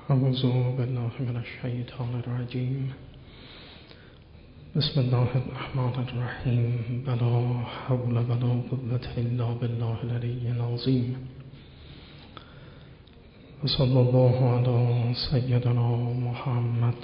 اعوذ بالله من الشیطان الرجیم. بسم الله الرحمن الرحیم. ولا حول ولا قوة الا بالله العلی العظیم. صلی الله علی سیدنا محمد.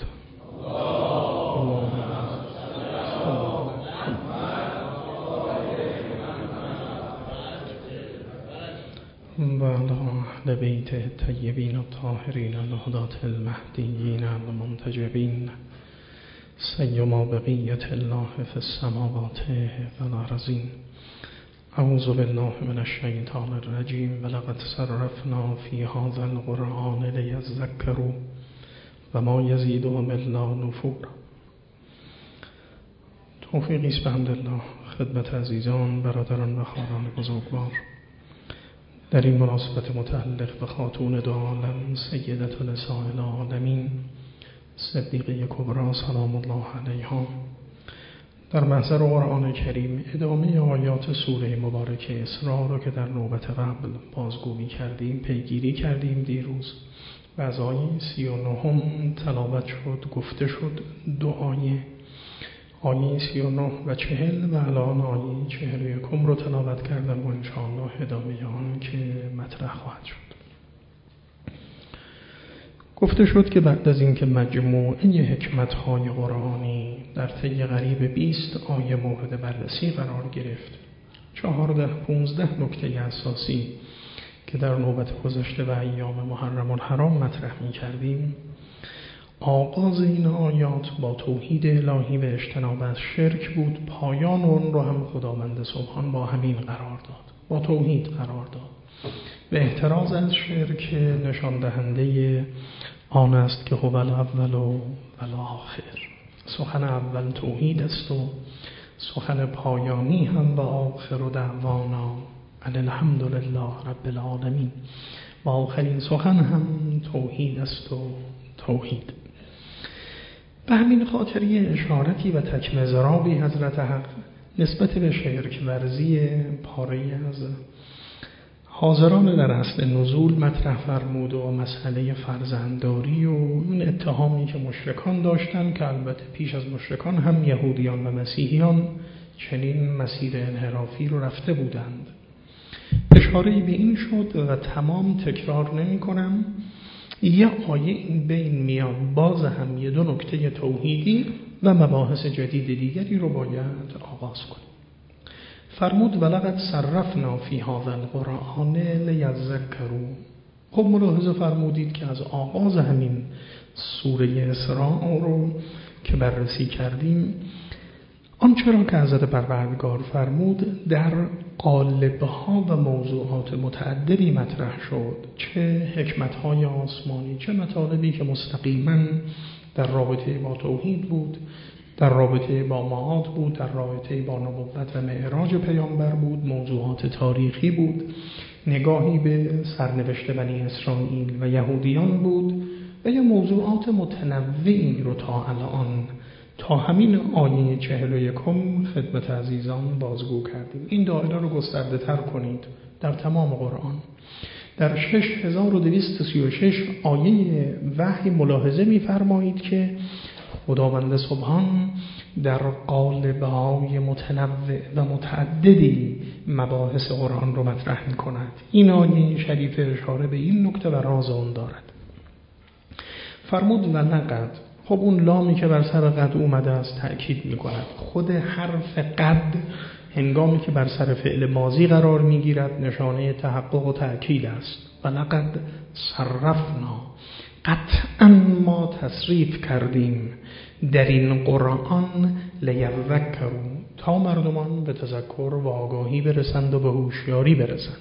و علی اهل بیت الطیبین الطاهرین الهداة المهدیین المنتجبین سیما بقیة الله فی السماوات والارضین. اعوذ بالله من الشیطان الرجیم. ولقد صرفنا فی هذا القرآن لیذکروا و ما یزیدهم الا نفورا. توفیقی است بحمدالله خدمت عزیزان، برادران و خواهران بزرگوار. در این مناسبت متعلق به خاتون دو عالم سیدة نساء العالمین صدیقه کبری سلام الله علیها، در محضر قرآن کریم ادامه آیات سوره مبارکه اسراء رو که در نوبت قبل بازگویی کردیم، پیگیری کردیم دیروز و از آیه 39 تلاوت شد، گفته شد. دو آیه 39 و 40 و الان آیه 41 رو تلاوت کردم و انشاءالله ادامه آن که مطرح خواهد شد. گفته شد که بعد از اینکه مجموعه حکمت‌های قرآنی در طی قریب 20 آیه مورد بررسی قرار گرفت، 14-15 نکته اساسی که در نوبت گذشته و ایام محرم الحرام مطرح می‌کردیم، آغاز این آیات با توحید الهی و اجتناب از شرک بود. پایان اون رو هم خداوند سبحان با همین قرار داد، با توحید قرار داد. و احتراز از شرک نشان دهنده آن است که هو الاول و الاخر. سخن اول توحید است و سخن پایانی هم و آخر و دعوانا ان الحمد لله رب العالمین. و آخرین سخن هم توحید است و توحید. به همین خاطر اشارتی و تکمزرابی حضرت حق نسبت به شرک ورزی پاره از حاضران در اصل نزول مطرح فرمود و مسئله فرزندداری و اون اتهامی که مشرکان داشتن، که البته پیش از مشرکان هم یهودیان و مسیحیان چنین مسیر انحرافی رو رفته بودند. اشاره‌ای به این شد و تمام تکرار نمی کنم. یه آیه این بین میاد، باز هم یه دو نکته توحیدی و مباحث جدید دیگری رو باید آغاز کنیم. فرمود ولقد صرفنا فی هذا القرآن لیذکروا. خب ملاحظه فرمودید که از آغاز همین سوره اسراء رو که بررسی کردیم، آنچه را که حضرت پروردگار فرمود در قالب‌ها و موضوعات متعددی مطرح شد، چه حکمت‌های آسمانی، چه مطالبی که مستقیما در رابطه با توحید بود، در رابطه با معاد بود، در رابطه با نبوت و معراج پیامبر بود، موضوعات تاریخی بود، نگاهی به سرنوشت بنی اسرائیل و یهودیان بود و یا موضوعات متنوعی رو تا الان تا همین آیه 41 خدمت عزیزان بازگو کردیم. این دایره رو گسترده تر کنید در تمام قرآن. در 6236 آیه وحی ملاحظه می‌فرمایید که خداوند سبحان در قالب‌های متنوع و متعددی مباحث قرآن رو مطرح می‌کند. این آیه شریف اشاره به این نکته و راز آن دارد. فرمود و لقد. خب اون لامی که بر سر قد اومده است تأکید می‌کند. خود حرف قد هنگامی که بر سر فعل ماضی قرار می‌گیرد نشانه تحقق و تأکید است. و لقد صرفنا، قطعا ما تصریف کردیم در این قرآن لیذکروا، تا مردمان به تذکر و آگاهی برسند و به هوشیاری برسند.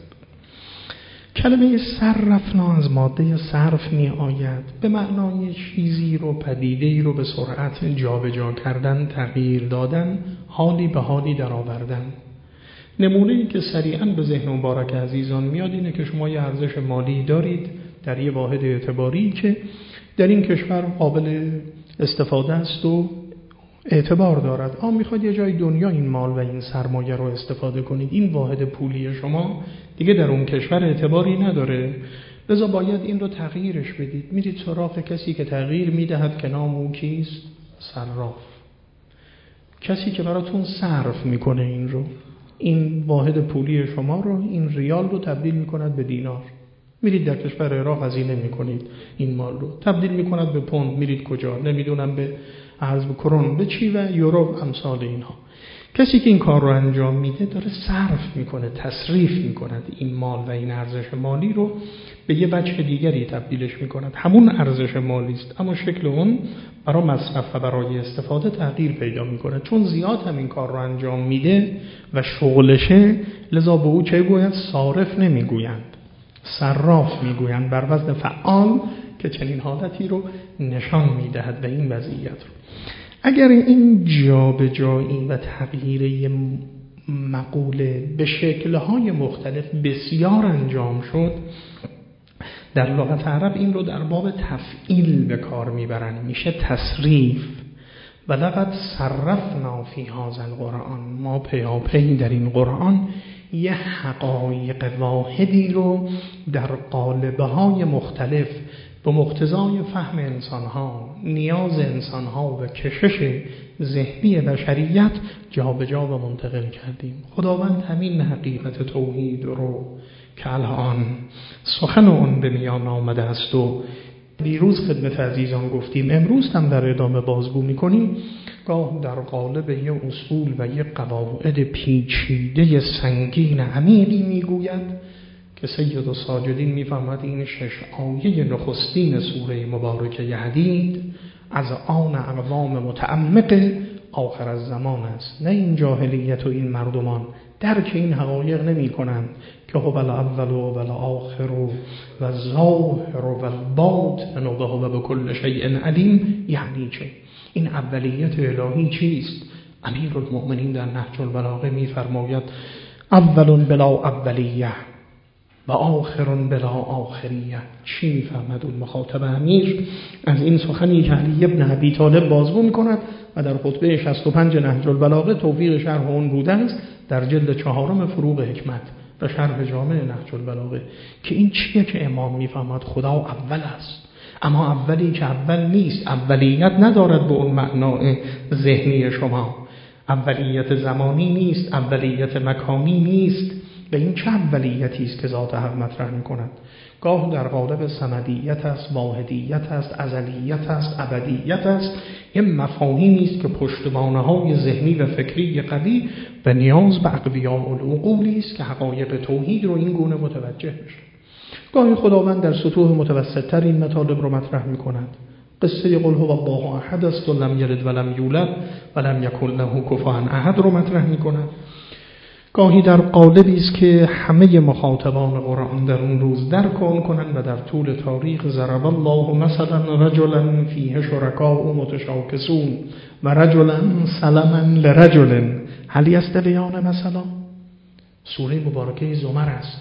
کلمه صرفنا از ماده صرف می آید، به معنای چیزی رو، پدیده‌ای رو به سرعت جابجا کردن، تغییر دادن، حالی به حالی در آوردن. نمونه‌ای که سریعاً به ذهن مبارک عزیزان میاد اینه که شما یه ارزش مالی دارید در یه واحد اعتباری که در این کشور قابل استفاده است و اعتبار دارد. میخواد یه جای دنیا این مال و این سرمایه رو استفاده کنید. این واحد پولی شما دیگه در اون کشور اعتباری نداره، لذا باید این رو تغییرش بدید. میرید سراغ کسی که تغییر میدهد که نام او کیست؟ صراف. کسی که براتون صرف میکنه این رو، این واحد پولی شما رو، این ریال رو تبدیل میکند به دینار. میرید در کشور عراق هزینه میکنید این مال رو، تبدیل میکند به پوند. میرید کجا؟ نمیدونم، به ارز، به کرون، به چی و یورو، امثال اینها. کسی که این کار رو انجام میده داره صرف میکنه، تصریف میکند این مال و این ارزش مالی رو به یه وجه دیگری تبدیلش میکند. همون ارزش مالی است اما شکل اون برای مصرف و برای استفاده تغییر پیدا میکنه. چون زیاد هم این کار رو انجام میده و شغلشه، لذا به او چه گوید؟ صارف نمیگویند، صراف میگویند، بر وزن فعال که چنین حالتی رو نشان میدهد و این وضعیت رو. اگر این جابجایی و تغییر مقوله به شکل‌های مختلف بسیار انجام شد، در لغت عرب این رو در باب تفعیل به کار میبرند، میشه تصریف. و لقد صرفنا فی هذا القرآن، ما پیاپی در این قرآن یه حقایق واحدی رو در قالب‌های مختلف به مقتضای فهم انسان‌ها، نیاز انسان‌ها و کشش ذهنی بشریت جابجا و منتقل کردیم. خداوند همین حقیقت توحید رو که الان سخن اون به میان آمده است و دیروز خدمت عزیزان گفتیم، امروز هم در ادامه بازگو می‌کنیم، گاه در قالب یه اصول و یه قواعد پیچیده سنگین عمیقی میگوید که سید الساجدین میفهمد این 6 آیه نخستین سوره مبارکه حدید از آن اقوام متعمق آخر الزمان است. نه این جاهلیت و این مردمان درک این حقایق نمی کنند که هو الاول و الاخر و الظاهر و الباطن و هو بكل شیء علیم. یعنی چه؟ این اولیت الهی چیست؟ امیرالمؤمنین در نهج البلاغه میفرماید اول بلا اولیه و آخر بلا آخریه. چی میفهمد اون مخاطب امیر از این سخنی که علی ابن ابی طالب بازگو میکند و در خطبه 65 نهج البلاغه توفیق شرح اون بوده است در جلد 4 فروغ حکمت و شرح جامع نهج البلاغه، که این چیه که امام میفهمد خدا اول است، اما اولی که اول نیست، اولیت ندارد به اون معنای ذهنی شما، اولیت زمانی نیست، اولیت مکانی نیست. و این چه اولیتی است که ذات حق مطرح می‌کند؟ گاه در قالب صمدیت است، واحدیت است، ازلیت است، ابدیت است. این مفاهیمی است که پشتوانه‌های ذهنی و فکری قوی و نیاز به اقویاء العقولی است که حقایق توحید رو این گونه متوجه بشه. گاهی خداوند در سطوح متوسط‌تر این مطالب رو مطرح می‌کند. قصه قل هو الله احد است و لم یلد و لم یولد و لم یکن له کفوا احد رو مطرح می‌کند. گاهی در قالبی است که همه مخاطبان قرآن در اون روز درک کنند و در طول تاریخ ضرب الله مثلا رجلا فیه شرکاء متشاکسون و رجلا سلما لرجل هل یستویان مثلا. سوره مبارکه زمر است.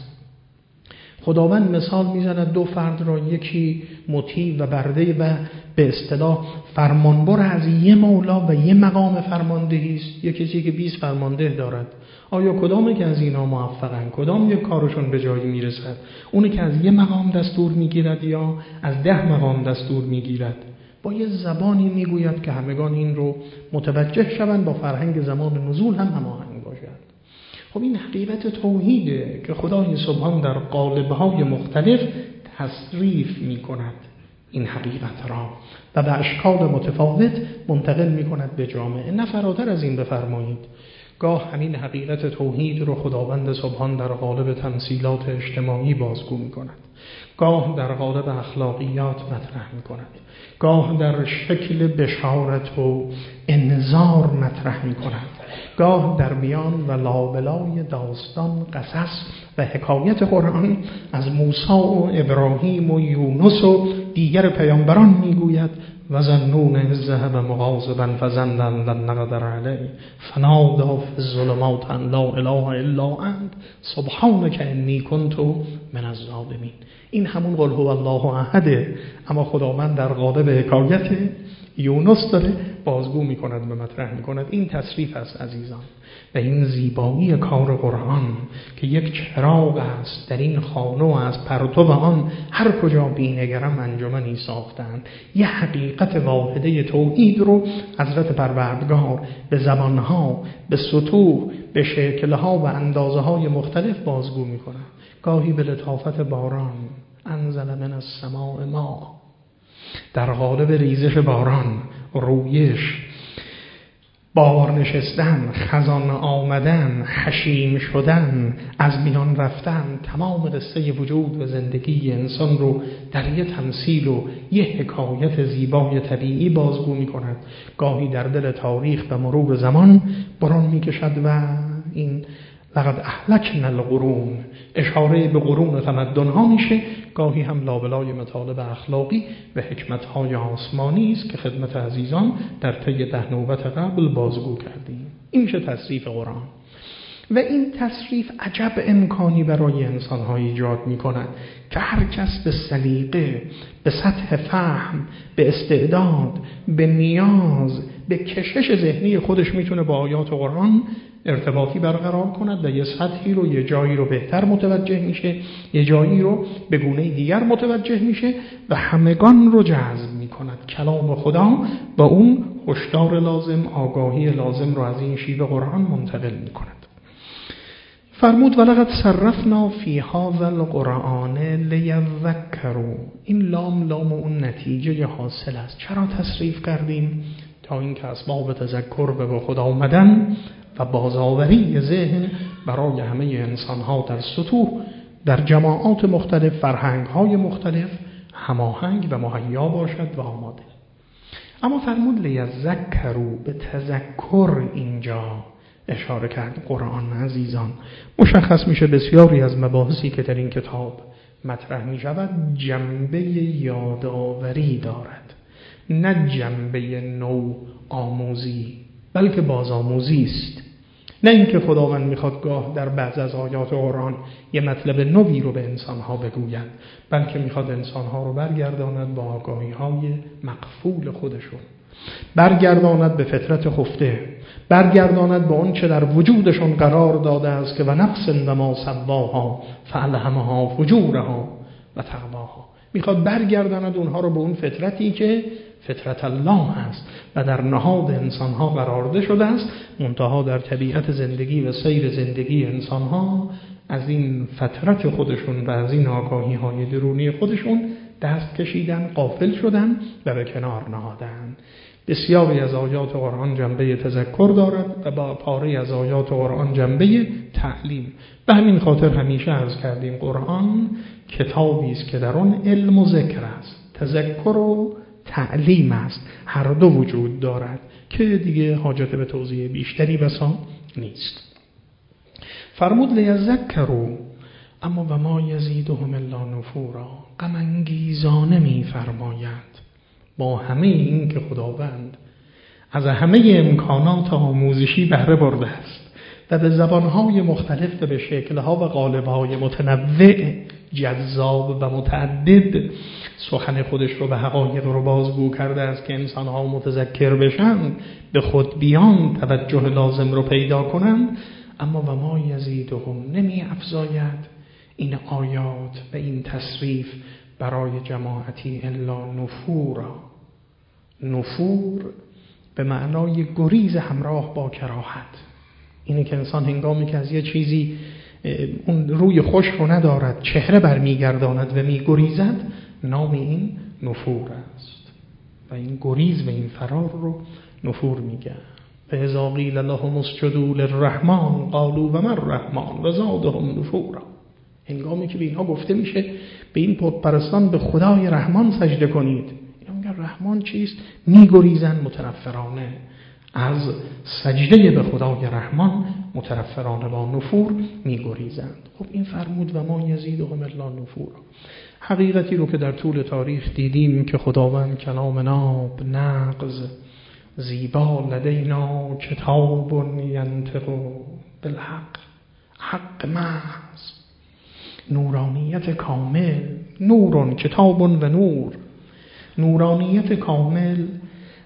خداوند مثال میزند دو فرد را، یکی مطیع و برده و به اصطلاح فرمانبر از یه مولا و یه مقام فرماندهی است، یه کسی که 20 فرمانده دارد. آیا کدامی که از اینا موفقن؟ کدام یک کارشون به جایی میرسد؟ اونی که از یه مقام دستور میگیرد یا از 10 مقام دستور میگیرد؟ با یه زبانی میگوید که همگان این رو متوجه شوند، با فرهنگ زمان نزول هم هماهنگ باشد. خب این حقیقت توحیده که خدای سبحان در قالب‌های مختلف تصریف می‌کند این حقیقت را و به اشکال متفاوت منتقل می‌کند به جامعه. نه فراتر از این بفرمایید، گاه همین حقیقت توحید رو خداوند سبحان در قالب تمثیلات اجتماعی بازگو می‌کند، گاه در قالب اخلاقیات مطرح می‌کند، گاه در شکل بشارت و انذار مطرح می‌کند، گاه در بیان و لابلای داستان، قصص و حکایت قرآن از موسی و ابراهیم و یونس و دیگر پیامبران میگوید و ظنون اذ ذهب مغاضبا فظن ان لن نقدر علیه فنادی فی الظلمات ان لا اله الا انت سبحانک انی کنت من الظالمین. این همون قل هو الله احده، اما خداوند در قالب حکایت یونس داره بازگو می‌کند و مطرح می‌کند. این تصریف است عزیزان، و این زیبایی کار قرآن که یک چراغ است در این خانه و از پرتو آن هر کجا بینگرم انجمنی ساختند. یه حقیقت واحده توحید رو حضرت پروردگار به زبانها، به سطوح، به شکلها و اندازه‌های مختلف بازگو می‌کند. گاهی به لطافت باران، انزل من السماء ماء، در قالب ریزش باران، رویش، بار نشستن، خزان آمدن، حشیم شدن، از میان رفتن، تمام قصه وجود و زندگی انسان رو در یه تمثیل و یه حکایت زیبای طبیعی بازگو می کند. گاهی در دل تاریخ و مرور زمان بران می کشد و این لقد اهلکنا القرون اشاره به قرون تمدن‌ها میشه. گاهی هم لابلای مطالب اخلاقی و حکمت‌های آسمانی است که خدمت عزیزان در طی 10 نوبت قبل بازگو کردیم. این میشه تصریف قرآن. و این تصریف عجب امکانی برای انسان‌ها ایجاد می‌کند که هر کس به سلیقه، به سطح فهم، به استعداد، به نیاز، به کشش ذهنی خودش میتونه با آیات قرآن ارتباطی برقرار کند و یه سطحی رو، یه جایی رو بهتر متوجه میشه، یه جایی رو به گونه دیگر متوجه میشه و همگان رو جذب میکند. کلام خدا با اون هشدار لازم، آگاهی لازم رو از این شیوه قرآن منتقل میکند. فرمود ولقد صرفنا فی هذا القرآن لیذکروا. این لام اون نتیجه حاصل است. چرا تصریف کردیم؟ تا اینکه اسباب تذکر به خدا آمدن و بازآوری ذهن برای همه انسان‌ها در سطوح، در جماعات مختلف، فرهنگ‌های مختلف هماهنگ و مهیا باشد و آماده. اما فرمود لیذکروا، به تذکر اینجا اشاره کرد قرآن عزیزان. مشخص میشه بسیاری از مباحثی که در این کتاب مطرح می شود جنبه یادآوری دارد، نه جنبه نو آموزی، بلکه بازآموزی است. نه اینکه خداوند میخواد گاه در بعض از آیات قرآن یه مطلب نوی رو به انسانها بگوید، بلکه میخواد انسانها رو برگرداند با آگاهی‌های مقفول خودشون، برگرداند به فطرت خفته، برگرداند به اون چه در وجودشون قرار داده است که و نفس ما سواها فالهمها فجورها و تقواها. میخواد برگرداند اونها رو به اون فطرتی که فطرت الله است و در نهاد انسانها قرار ده شده است، منتها در طبیعت زندگی و سیر زندگی انسانها از این فطرت خودشون و از این آگاهی‌های درونی خودشون دست کشیدن، غافل شدن و به کنار نهادن. بسیاری از آیات قرآن جنبه تذکر دارد و با پاره از آیات قرآن جنبه تعلیم. به همین خاطر همیشه عرض کردیم قرآن کتابی است که در آن علم و ذکر است، تذکر و تعلیم است، هر دو وجود دارد که دیگه حاجت به توضیح بیشتری بسا نیست. فرمود لیذکروا اما و ما یزیدهم الا نفورا، غم انگیزانه می فرماید با همه این که خداوند از همه امکانات آموزشی بهره برده است و به زبانهای مختلف و به شکلها و قالبهای متنوع، جذاب و متعدد سخن خودش رو به حقایق رو بازگو کرده است که انسانها متذکر بشن، به خود بیان، توجه لازم رو پیدا کنند. اما و ما یزیدهم، نمی افزاید این آیات و این تصریف برای جماعتی الا نفورا. نفور به معنای گریز همراه با کراهت. اینه که انسان هنگامی که از یه چیزی اون روی خوش رو ندارد، چهره برمیگرداند و میگریزد، نام این نفور است و این گریز و این فرار رو نفور میگه. فاذا قیل لهم اسجدوا للرحمن قالوا وما الرحمن وزادهم نفورا. هنگامی که به اینها گفته میشه به این پت پرستان به خدای رحمان سجده کنید، اینا میگن رحمان چیست؟ میگریزن متنفرانه از سجده به خدای رحمان، متنفرانه با نفور میگریزند. خب این فرمود و ما یزیدهم الا نفورا. حقیقتی رو که در طول تاریخ دیدیم که خداوند کلام ناب، نغز، زیبا، لدینا کتاب ینطق بالحق، حق محض، نورانیت کامل، نورون کتاب و نور، نورانیت کامل،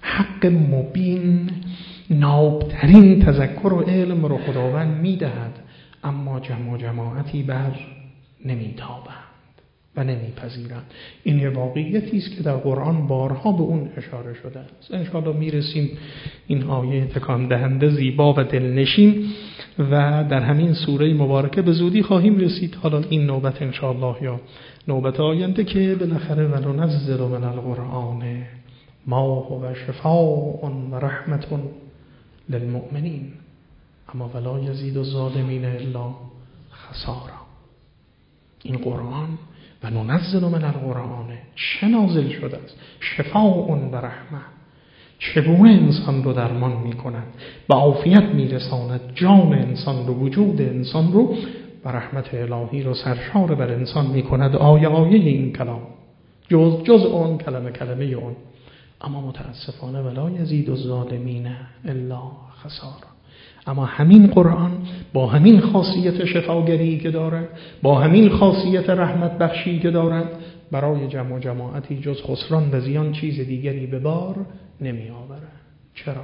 حق مبین، نابترین تذکر و علم رو خداوند میدهد، اما جماعتی بر نمیتابند و نمیپذیرند. این یه واقعیتی است که در قرآن بارها به اون اشاره شده است. انشاءالله میرسیم این آیه تکان دهنده، زیبا و دلنشین، و در همین سوره مبارکه به زودی خواهیم رسید. حالا این نوبت انشاءالله یا نوبت آینده که بالاخره وننزل من القرآن ما هو شفاء و رحمت للمؤمنین اما ولا یزید الظالمین الا خسارا. این قرآن و ننزل من القرآن چه نازل شده است؟ شفاء و رحمه، چگونه انسان رو درمان می کند، به عافیت می رساند جان انسان رو، وجود انسان رو، و رحمت الهی رو سرشار بر انسان می کند. آیه این کلام جز اون کلمه اون. اما متاسفانه ولا یزید الظالمین الا خسارا. اما همین قرآن با همین خاصیت شفاگری که دارد، با همین خاصیت رحمت بخشی که دارد، برای جماعتی جز خسران و زیان چیز دیگری به بار نمی آورد. چرا؟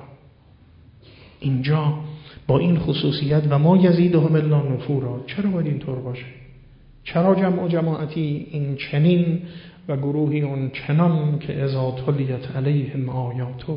اینجا با این خصوصیت و ما یزیدهم الا نفورا، چرا باید اینطور باشه؟ چرا جماعتی این چنین و گروهی اون چنان که اذا تلیت علیهم آیاتو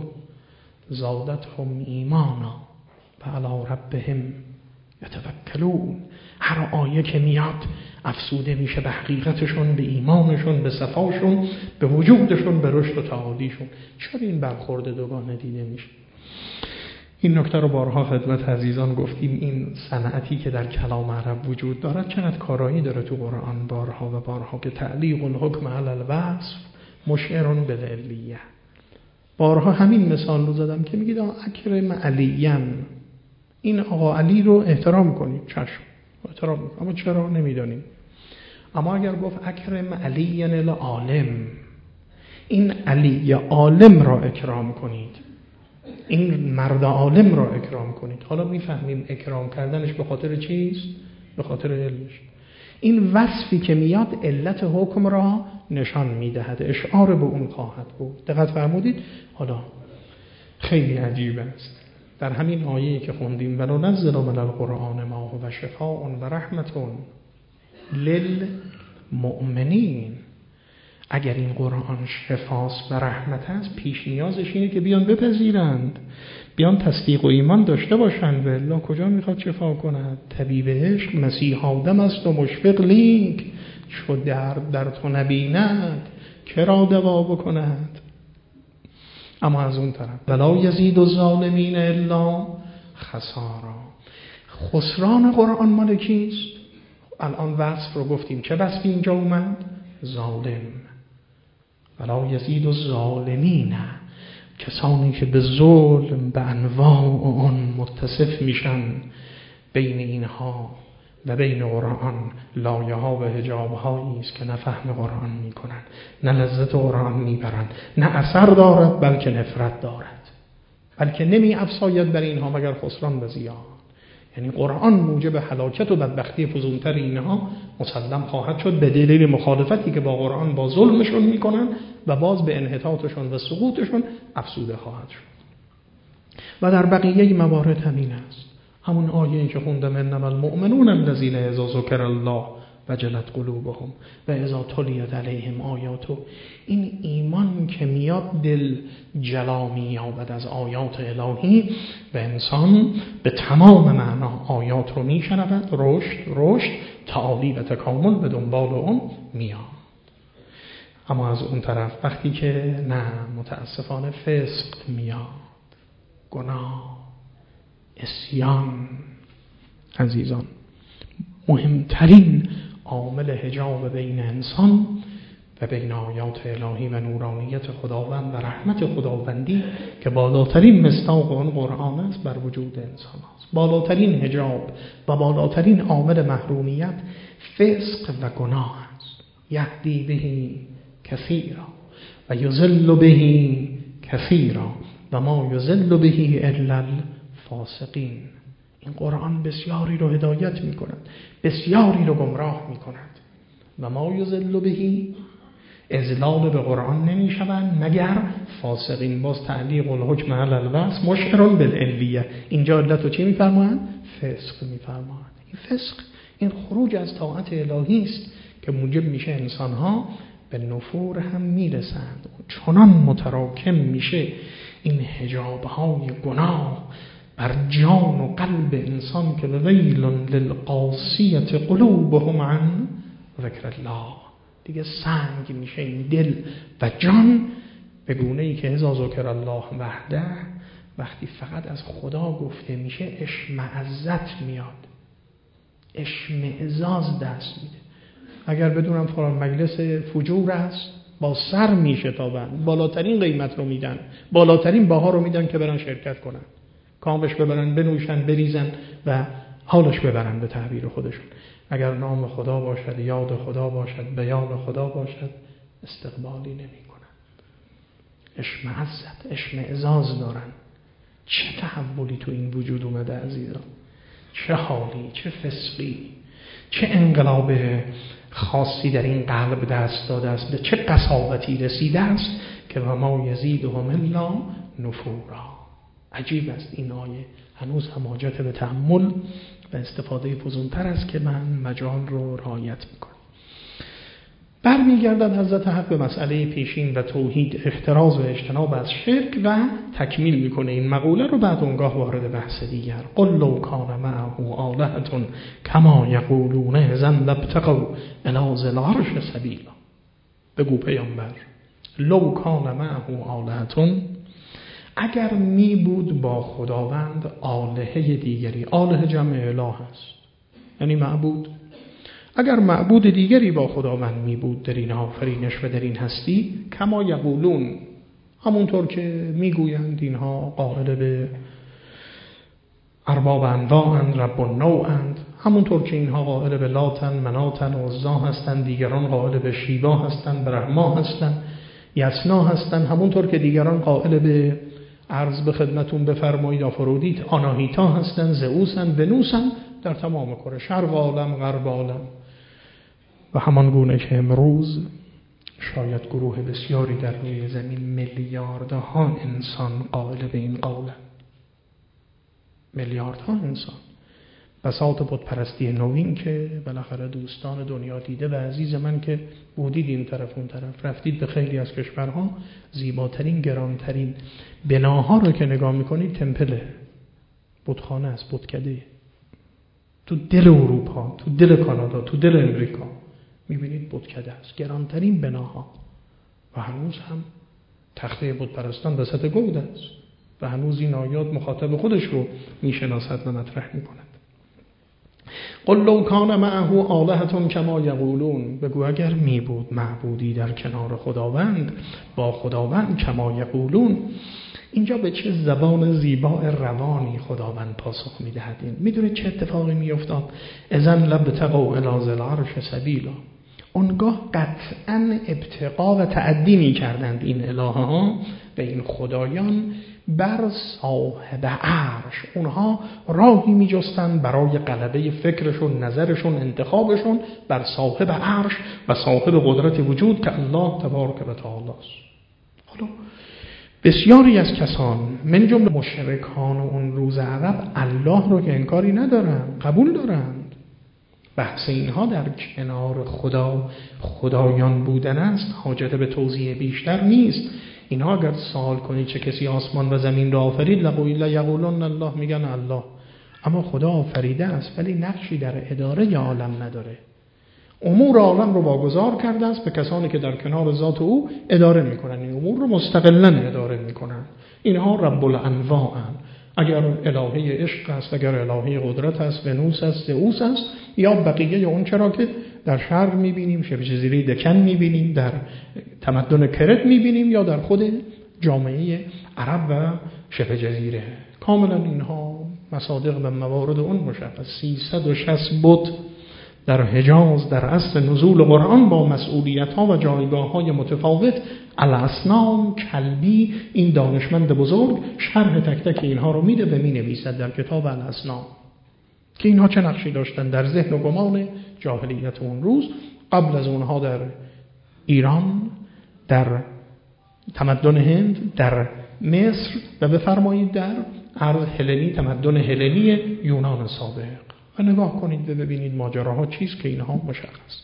زادتهم ایمانا و علی ربهم یتوکلون، هر آیه که میاد افسوده میشه به حقیقتشون، به ایمانشون، به صفاشون، به وجودشون، به رشد و تعالیشون. چرا این برخورد دوگانه دیده میشه؟ این نکته رو بارها خدمت عزیزان گفتیم. این صنعتی که در کلام عرب وجود دارد چقدر کارایی داره تو قرآن، بارها که تعلیق الحکم علی الوصف مشعر بالعلیه. بارها همین مثال رو زدم که میگید اکرم علیان، این آقا علی رو احترام کنید، چشم احترام کنید، اما چرا نمیدانیم. اما اگر گفت اکرم علیان العالم، این علی عالم را اکرام کنید، این مرد عالم را اکرام کنید. حالا میفهمیم اکرام کردنش به خاطر چیست؟ به خاطر علمش. این وصفی که میاد علت حکم را نشان میدهد، اشعار به اون خواهد بود. دقت فرمودید؟ حالا خیلی عجیب است در همین آیه‌ای که خوندیم و ننزل من القرآن ما هو شفاء و رحمت للمؤمنین، اگر این قرآن شفاست و رحمت است، پیش نیازش اینه که بیان بپذیرند، بیان تصدیق و ایمان داشته باشند. و الا کجا میخواد شفا کند؟ طبیب عشق مسیح آدم است و مشفق لیک، چو در تو نبیند کرا دوا بکند. اما از اون طرف ولا یزید الظالمین الا خسارا. خسران قرآن مال کیست؟ الان وصف رو گفتیم، چه وصفی اینجا اومد؟ ظالم. ولا یزید الظالمین، کسانی که به ظلم به انواع اون متصف میشن. بین اینها و بین قرآن لایه ها و حجاب هایی است که نه فهم قرآن میکنن، نه لذت قرآن میبرن، نه اثر دارد بلکه نفرت دارد، بلکه نمی افزاید بر اینها مگر خسران و زیان. یعنی قرآن موجب هلاکت و بدبختی فزونتر اینها مسلم خواهد شد به دلیل مخالفتی که با قرآن با ظلمشون میکنن و باز به انحطاطشون و سقوطشون افسوده خواهد شد. و در بقیه موارد همین است. همون آیه‌ای که خوندم انما المؤمنون الذین اذا ذکر الله وجلت قلوبهم و اذا تلیت علیهم آیاته، این ایمان که میاد دل جلا می‌یابد از آیات الهی و انسان به تمام معنا آیات رو میشنود، رشد تعالی و تکامل به دنبال اون میاد. اما از اون طرف وقتی که نه متاسفانه فسق میاد، گناه، عصیان، عزیزان مهمترین عامل حجاب بین انسان و بین آیات الهی و نورانیت خداوند و رحمت خداوندی که بالاترین مصداق اون قرآن است بر وجود انسان است. بالاترین حجاب و بالاترین عامل محرومیت فسق و گناه است. یهدی بهی کثیرا و یضل بهی کثیرا و ما یضل بهی الا الفاسقین. این قرآن بسیاری رو هدایت می کند، بسیاری رو گمراه می کند. و ما یضل بهی، اذلال به قرآن نمیشوند مگر فاسقین. باز تعلیق الحکم علی الوصف مشعر بالعلیه. اینجا علت رو چی میفرمایند؟ فسق میفرمایند. این فسق، این خروج از طاعت الهی است که موجب میشه انسانها به نفور هم میرسند و چنان متراکم میشه این حجابهای گناه بر جان و قلب انسان که ویل للقاسیة قلوبهم عن ذکر الله، دیگه سنگ میشه این دل و جان به گونه‌ای که اذا ذکر الله وحده، وقتی فقط از خدا گفته میشه اشمئزت میاد، اشمئزاز دست میده. اگر بدونم فلان مجلس فجور است با سر میشتابند، بالاترین قیمت رو میدن، بالاترین بها رو میدن که برن شرکت کنن، کامش ببرن، بنوشن، بریزن و حالش ببرن به تعبیر خودشون. اگر نام خدا باشد، یاد خدا باشد، بیان خدا باشد، استقبالی نمی کنن. اشمئزت، اشمئزاز دارن. چه تحولی تو این وجود اومده عزیزان، چه حالی، چه فسقی، چه انقلاب خاصی در این قلب دست داده است، به چه قساوتی رسیده است که و ما یزیدهم الا نفورا. عجیب است این آیه، هنوز هم حاجت به تأمل و استفاده فزونتر است که من مجال رو رعایت میکنم. برمیگردد حضرت حق به مسئله پیشین و توحید، احتراز و اجتناب از شرک و تکمیل میکنه این مقوله رو. بعد اونگاه وارد بحث دیگر. قل لو کان معه آلهة کما یقولون اذا لابتغوا الی ذی العرش سبیلا. بگو پیامبر، لو کان معه آلهة، اگر می بود با خداوند آلهه دیگری، آلهه جمع اله است یعنی معبود، اگر معبود دیگری با خداوند می بود در این آفرینش و در این هستی، کما یقولون، همونطور که میگویند اینها قائل به ارباب انواعند، رب النوعند، همونطور که اینها قائل به لاتن، مناتن، عزا هستند، دیگران قائل به شیوا هستند، برهما هستند، یسنا هستند، همونطور که دیگران قائل به عرض به خدمتون بفرمایید آفرودیت، آناهیتا هستند، زئوسند، ونوسند، در تمام کره، شرق عالم، غرب عالم. و همان گونه که امروز شاید گروه بسیاری در روی زمین، میلیاردها انسان قائل به این قوله، میلیاردها انسان. بساط بتپرستی نوین که بالاخره دوستان دنیا دیده و عزیز من که بودید این طرف اون طرف، رفتید به خیلی از کشورها، زیباترین گرانترین بناها رو که نگاه میکنید تمپله، بتخانه است، بتکده. تو دل اروپا، تو دل کانادا، تو دل امریکا میبینید بتکده است، گرانترین بناها. و هنوز هم تخته بتپرستان وسط گود است و هنوز این آیات مخاطب خودش رو میشناسد و مطرح میکند. قل لو کان معه آلهة کما یقولون، بگو اگر می بود معبودی در کنار خداوند، با خداوند، کما یقولون. اینجا به چه زبان زیبا روانی خداوند پاسخ میدهد. این میدونه چه اتفاقی میافتاد؟ اذن لابتغوا الی ذی العرش سبیلا. اونگاه قطعا ابتغا و تعدی میکردند این الهه ها و این خدایان بر صاحب عرش. اونها راهی میجستند برای غلبه فکرشون، نظرشون، انتخابشون بر صاحب عرش و صاحب قدرت وجود که الله تبارک و تعالی است. حالا بسیاری از کسان من جمله مشرکان و اون روز عقب الله رو که انکاری ندارند، قبول دارند. بحث اینها در کنار خدا، خدایان بودن است، حاجت به توضیح بیشتر نیست. اینها اگر سوال کنید چه کسی آسمان و زمین را آفرید، یقولون الله، میگن الله. اما خدا آفریده است ولی نقشی در اداره عالم نداره. امور عالم رو واگذار کرده است به کسانی که در کنار ذات او اداره میکنن، این امور رو مستقلاً اداره میکنن. اینها رب الانواعن. اگر الهه عشق است، اگر الهه قدرت است، ونوس است، زئوس است، یا بقیه اون چرا که در شرق میبینیم، شبه جزیره دکن میبینیم، در تمدن کرت میبینیم، یا در خود جامعه عرب و شبه جزیره. کاملا اینها مصادیق و موارد اون مشخص. 360 بت در حجاز در عصر نزول قرآن با مسئولیت‌ها و جایگاه‌های متفاوت، الاصنام کلبی، این دانشمند بزرگ شرح تک تک اینها رو میده و مینویسد در کتاب الاصنام که اینها چه نقشی داشتن در ذهن و گمان جاهلیت اون روز. قبل از اونها در ایران در تمدن هند، در مصر و بفرمایید در ارض هلنی، تمدن هلنی یونان سابق. و نگاه کنید ببینید ماجراها چیست که اینها مشخص.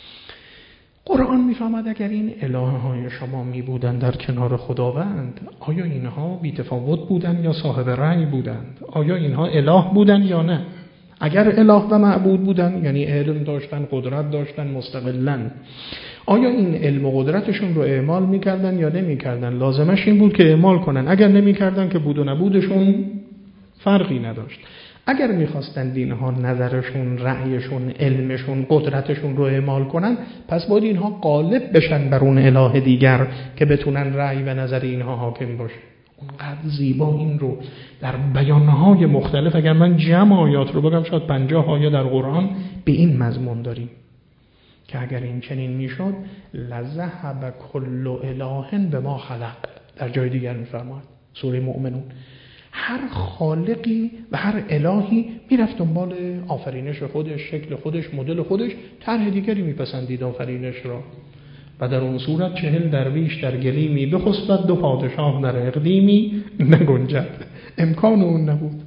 قرآن میفهمد اگر این الهه های شما می بودن در کنار خداوند، آیا اینها بی تفاوت بودن یا صاحب رأی بودند؟ آیا اینها اله بودن یا نه؟ اگر اله و معبود بودن یعنی علم داشتن، قدرت داشتن مستقلن، آیا این علم و قدرتشون رو اعمال میکردن یا نمیکردن؟ لازمش این بود که اعمال کنن. اگر نمیکردن که بود و نبودشون فرقی نداشت. اگر میخواستن اینها نظرشون، رأیشون، علمشون، قدرتشون رو اعمال کنن، پس باید اینها غالب بشن بر اون اله دیگر که بتونن رأی و نظر اینها حاکم باشه. اونقدر زیبا این رو در بیانهای مختلف، اگر من جمع آیات رو بگم شاید 50 آیه در قرآن به این مضمون داریم که اگر این چنین میشد لذهب کل اله بما خلق. در جای دیگر میفرماید سوره مؤمنون هر خالقی و هر الهی میرفت دنبال آفرینش خودش، شکل خودش، مدل خودش، طرح دیگری میپسندید آفرینش را. و در اون صورت 40 درویش در گلیمی بخسبد 2 پادشاه در اقلیمی نگنجد. امکان اون نبود.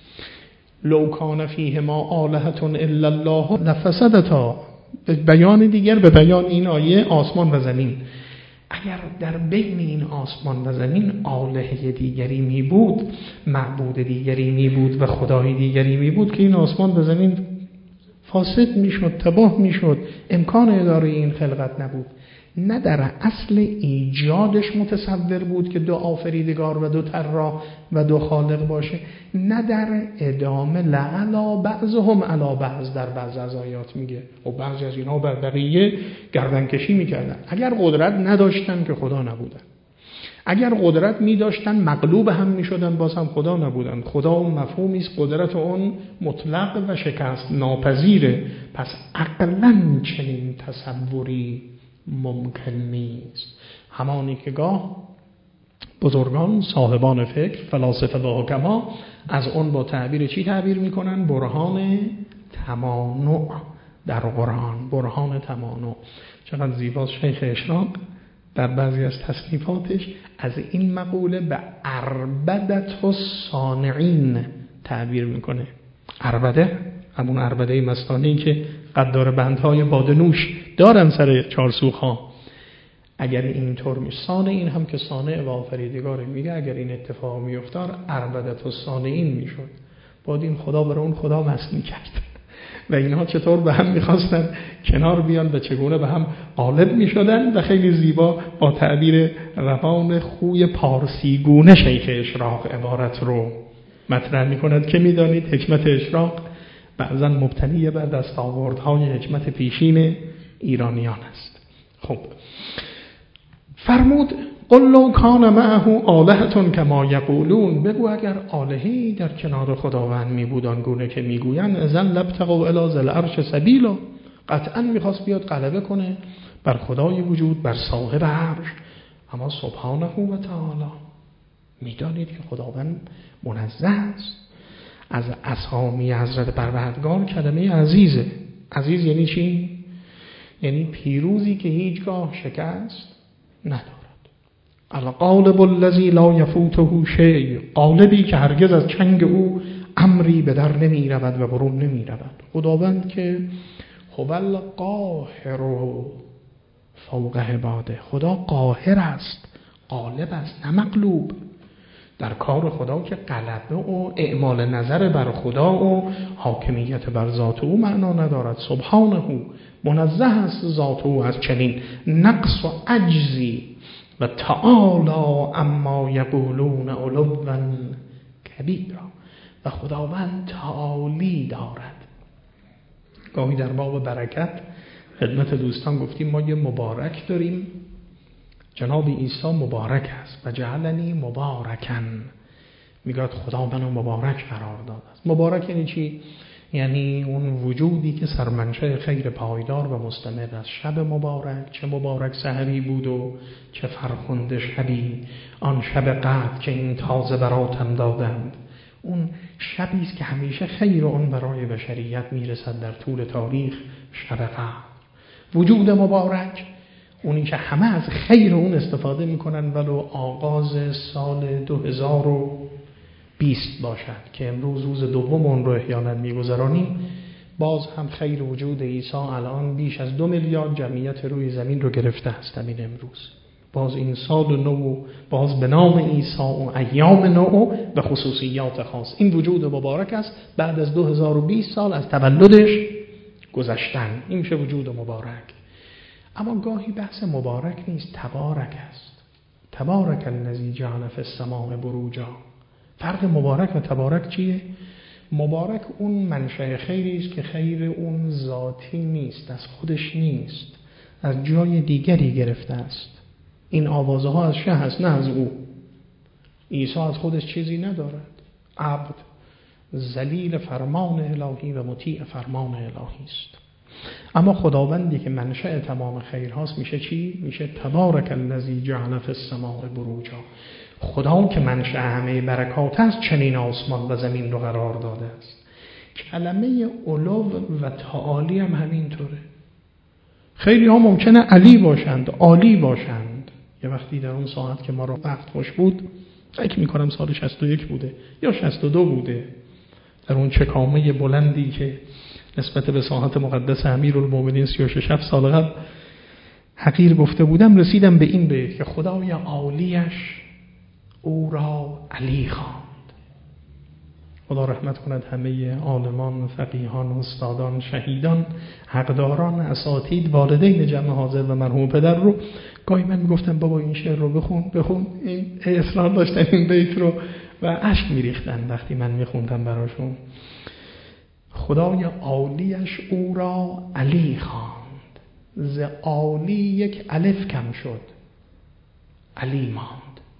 لو کان فیهما آلهة الا الله لفسدتا. بیان دیگر به بیان این آیه آسمان و زمین. اگر در بین این آسمان و زمین آلهه دیگری می بود، معبود دیگری می بود و خدای دیگری می بود که این آسمان و زمین فاسد می شد، تباه می شد. امکان اداره این خلقت نبود. نه در اصل ایجادش متصور بود که 2 آفریدگار و 2 طراح و 2 خالق باشه، نه در ادامه لعلا بعضهم علی بعض در بعض از آیات میگه و بعضی از اینها بر بقیه گردنکشی میکردن. اگر قدرت نداشتن که خدا نبودن، اگر قدرت میداشتن مغلوب هم میشدن باز هم خدا نبودن. خدا اون مفهومی است، قدرت اون مطلق و شکست ناپذیره. پس عقلاً چنین تصوری ممکن نیست. همانی که گاه بزرگان صاحبان فکر، فلاسفه و حکما از اون با تعبیر چی تعبیر میکنن؟ برهان تمانع در قرآن. برهان تمانع. چقدر زیباست شیخ اشراق در بعضی از تصنیفاتش از این مقوله به عربدة الصانعین تعبیر میکنه. عربده، همون عربده مستانه‌ای که قدار بندهای بادنوش دارن سر 4 سوخ‌ها. اگر اینطور میشه، صانعین هم که صانع و آفریدگار میگه، اگر این اتفاق میافتاد عربدة الصانعین میشد. بعد این خدا برای اون خدا وصل میکرد و اینها چطور به هم میخواستن کنار بیان و چگونه به هم غالب میشدن. و خیلی زیبا با تعبیر روان خوی پارسیگونه شیخ اشراق عبارت رو مطرح میکند که میدانید حکمت اشراق بعضا مبتنی بر دستاوردهای حکمت پیشین ایرانیان است. خب فرمود قل لو کان معه آلهة کما یقولون، بگو اگر آلهه‌ای در کنار خداوند می بود آنگونه که میگویند اذن لابتغوا الی ذی العرش سبیلا، قطعا میخواست بیاد غلبه کنه بر خدای وجود، بر صاحب عرش. اما سبحانه و تعالی، میدانید که خداوند منزه است از اسامی حضرت پروردگار. کلمه عزیزه. عزیز یعنی چی؟ یعنی پیروزی که هیچگاه شکست ندارد. الغالب الذی لا یفوته شیء، غالبی که هرگز از چنگ او امری به در نمی رود و برون نمی رود. خداوند که هو القاهر فوق عباده، خدا قاهر است، غالب است، نه مغلوب. در کار خدا که غلبه و اعمال نظر بر خدا و حاکمیت بر ذات او معنا ندارد. سبحانه، منزه است ذات او از چنین نقص و عجزی. و تعالی اما یقولون علوا کبیرا، و خداوند تعالی دارد. گاهی در باب برکت خدمت دوستان گفتیم ما یه مبارک داریم، جناب عیسی مبارک است و جعلنی مبارکن، میگه خدا منو مبارک قرار داده است. مبارک یعنی چی؟ یعنی اون وجودی که سرمنشأ خیر پایدار و مستمر است. شب مبارک، چه مبارک سحری بود و چه فرخنده شبی، آن شب قدر که این تازه براتم دادند. اون شبی است که همیشه خیر اون برای بشریت میرسد در طول تاریخ، شب قدر. وجود مبارک، اونی که همه از خیر اون استفاده میکنن ولو آغاز سال 2020 باشد که امروز روز دوم اون رو احیانا میگذرانیم، باز هم خیر وجود عیسی الان بیش از 2 میلیارد جمعیت روی زمین رو گرفته است. همین امروز باز این سال نو، باز به نام عیسی و ایام نو به خصوصیات خاص این وجود مبارک است بعد از 2020 سال از تولدش گذشتن. این میشه وجود مبارک. اما گاهی بحث مبارک نیست، تبارک است. تبارک الذی جعل فی السماء بروجا. فرق مبارک و تبارک چیه؟ مبارک اون منشأ خیری است که خیر اون ذاتی نیست، از خودش نیست، از جای دیگری گرفته است. این آوازه ها از شه هست نه از او. عیسی از خودش چیزی ندارد، عبد ذلیل فرمان الهی و مطیع فرمان الهی است. اما خداوندی که منشأ تمام خیرهاست میشه چی؟ میشه تبارک الذی جعل فی السماء بروجا. خدا که منشأ همه برکات است چنین آسمان و زمین رو قرار داده است. کلمه علو و تعالی هم همینطوره. خیلی ها ممکنه علی باشند، عالی باشند. یه وقتی در اون ساعت که ما رو وقت خوش بود، فکر میکنم سال 61 بوده یا 62 بوده، در اون چکامه بلندی که نسبت به ساعت مقدس امیرالمومنین 36 سال قبل حقیر گفته بودم، رسیدم به این بیت که خدای عالیش او را علی خواند. خدا رحمت کند همه عالمان، فقیهان، استادان، شهیدان، حقداران، اساتید، والدین جمع حاضر و مرحوم پدر رو. گاهی من میگفتم بابا این شعر رو بخون، این اصرار داشتن این بیت رو و اشک میریختن وقتی من میخوندم براشون. خدای عالیش او را علی خواند، ز عالی یک الف کم شد، علی ماند.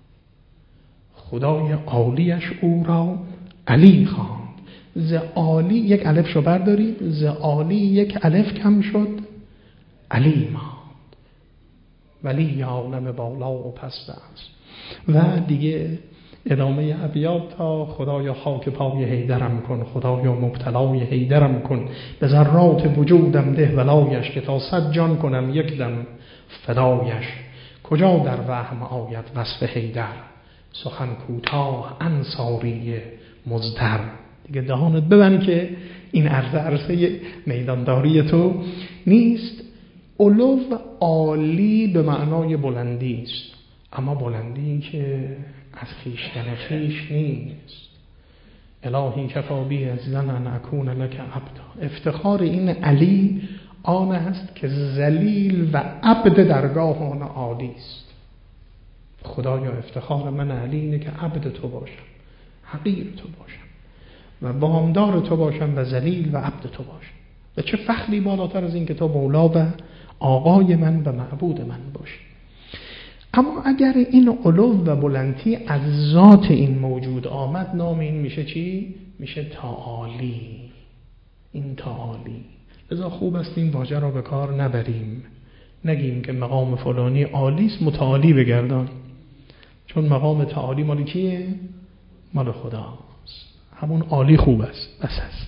خدای عالیش او را علی خواند، ز عالی یک الف شو بردارید، ز عالی یک الف کم شد، علی ماند. ولی عالم بالا و پست است. و دیگه ادامه ابیات تا خدایا خاک پای حیدرم کن، خدایا مبتلای حیدرم کن، به ذرات وجودم ده ولایش، که تا 100 جان کنم یک دم فدایش. کجا در وهم آید وصف حیدر، سخن کوتاه انصاری مضطر. دیگه دهانت ببند که این عرصه میدانداری تو نیست. علو عالی به معنای بلندی است، اما بلندی که از خویشتن خویش نیست. الهی کفا بی عزیزن ان اکون لک عبدا. افتخار این علی آن است که ذلیل و عبد درگاه آن عالی است. خدایا افتخار من علی اینه که عبد تو باشم، حقیر تو باشم و وامدار تو باشم و ذلیل و عبد تو باشم. و چه فخری بالاتر از این که تو مولا و آقای من و معبود من باشی. اما اگر این علو و بلندی از ذات این موجود آمد، نام این میشه چی؟ میشه تعالی. این تعالی. لذا خوب است این واژه را به کار نبریم، نگیم که مقام فلانی عالی است متعالی بگردان، چون مقام تعالی مال کیه؟ مال خداست. همون عالی خوب است، بس است.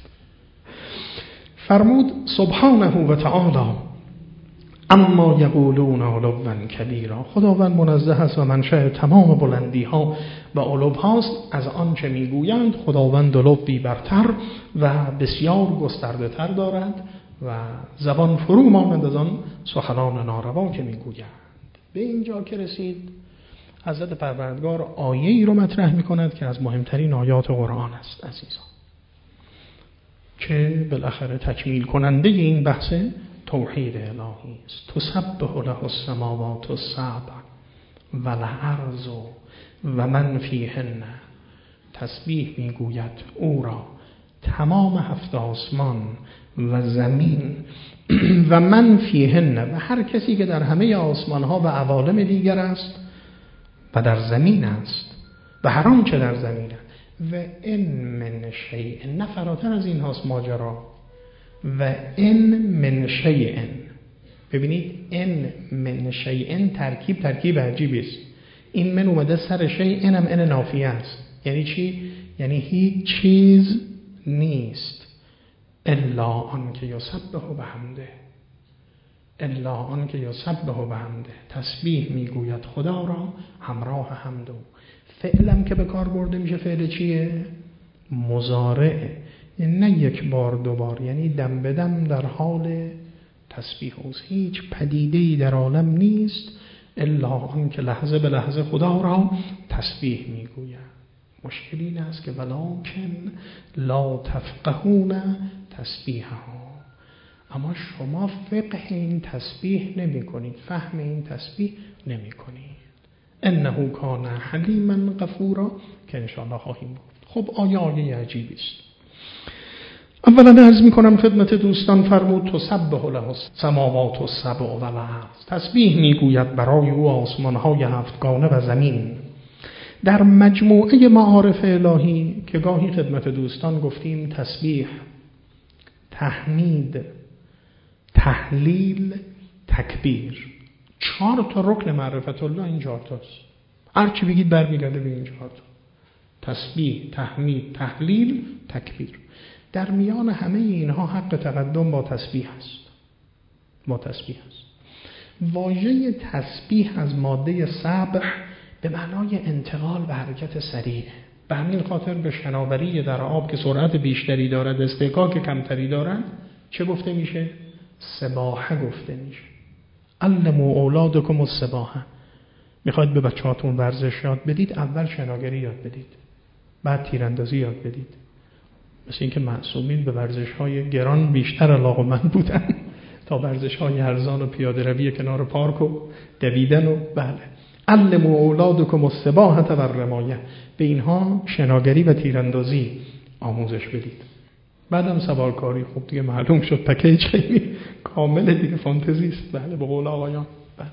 فرمود سبحانه و تعالی اما یقولون علوا کبیرا. خداوند منزه است و منشأ تمام بلندی ها و علو هاست از آن چه میگویند. خداوند علوی برتر و بسیار گسترده تر دارد و زبان فرو ماند از آن سخنان ناروا که میگویند. به اینجا که رسید، حضرت پروردگار آیه‌ای رو مطرح می‌کند که از مهمترین آیات قرآن است عزیزان، که بالاخره تکمیل کننده این بحث توحید الهی است. تسبح له السماوات السبع و الارض و من فیهن. تسبیح میگوید او را تمام 7 آسمان و زمین و من فیهن، و هر کسی که در همه آسمان ها و عوالم دیگر است و در زمین است و هر آنچه در زمین است. و ان من شیء، نه فراتر از این هاست ماجرا. و ان من شیء، ببینید ان من شیء ترکیب عجیبی است. این من اومده سر شیء، اینم ان نافیه است. یعنی چی؟ یعنی هیچ چیز نیست الا آن که یسبح بحمده، الا آن که یسبح بحمده، تسبیح میگوید خدا را همراه حمد. فعلم که به کار برده میشه فعل چیه؟ مضارعه، یعنی نه یک بار دو بار، یعنی دم به دم در حال تسبیح اوست. هیچ پدیده‌ای در عالم نیست الا آن که لحظه به لحظه خدا را تسبیح میگوید. مشکل این است که ولکن لا تفقهون تسبیحها، اما شما فقه این تسبیح نمی کنید، فهم این تسبیح نمی کنید. انه کان حلیما غفورا که انشاءالله خواهیم بود. خب آیه عجیبی است. اولا عرض می کنم خدمت دوستان، فرمود تسبح له السماوات السبع والارض، تسبیح می گوید برای او آسمان‌های هفتگانه و زمین. در مجموعه معارف الهی که گاهی خدمت دوستان گفتیم تسبیح، تحمید، تهلیل، تکبیر، 4 تا رکن معرفت الله این 4 تاست. هر چی بگید برمیگرده به این 4 تا: تسبیح، تحمید، تهلیل، تکبیر. در میان همه اینها حق تقدم با تسبیح است. با تسبیح است. واژه تسبیح از ماده سبح به معنای انتقال و حرکت سریع. به همین خاطر به شناوری در آب که سرعت بیشتری دارد، استحقاق کمتری دارد، چه گفته میشه؟ سباحه گفته میشه. علموا اولادکم السباحه. میخواید به بچه‌هاتون ورزش یاد بدید، اول شناگری یاد بدید، بعد تیراندازی یاد بدید. مثل اینکه معصومین به ورزش‌های گران بیشتر علاقه‌مند بودن تا ورزش‌های ارزان و پیاده روی کنار پارک و دویدن و بله. علموا اولادکم السباحه و الرمایه، به اینها شناگری و تیراندازی آموزش بدید. بعدم سوارکاری. خب دیگه معلوم شد پکیج خیلی کامله دیگه، فانتزی است. بله به قول آقایان. بله.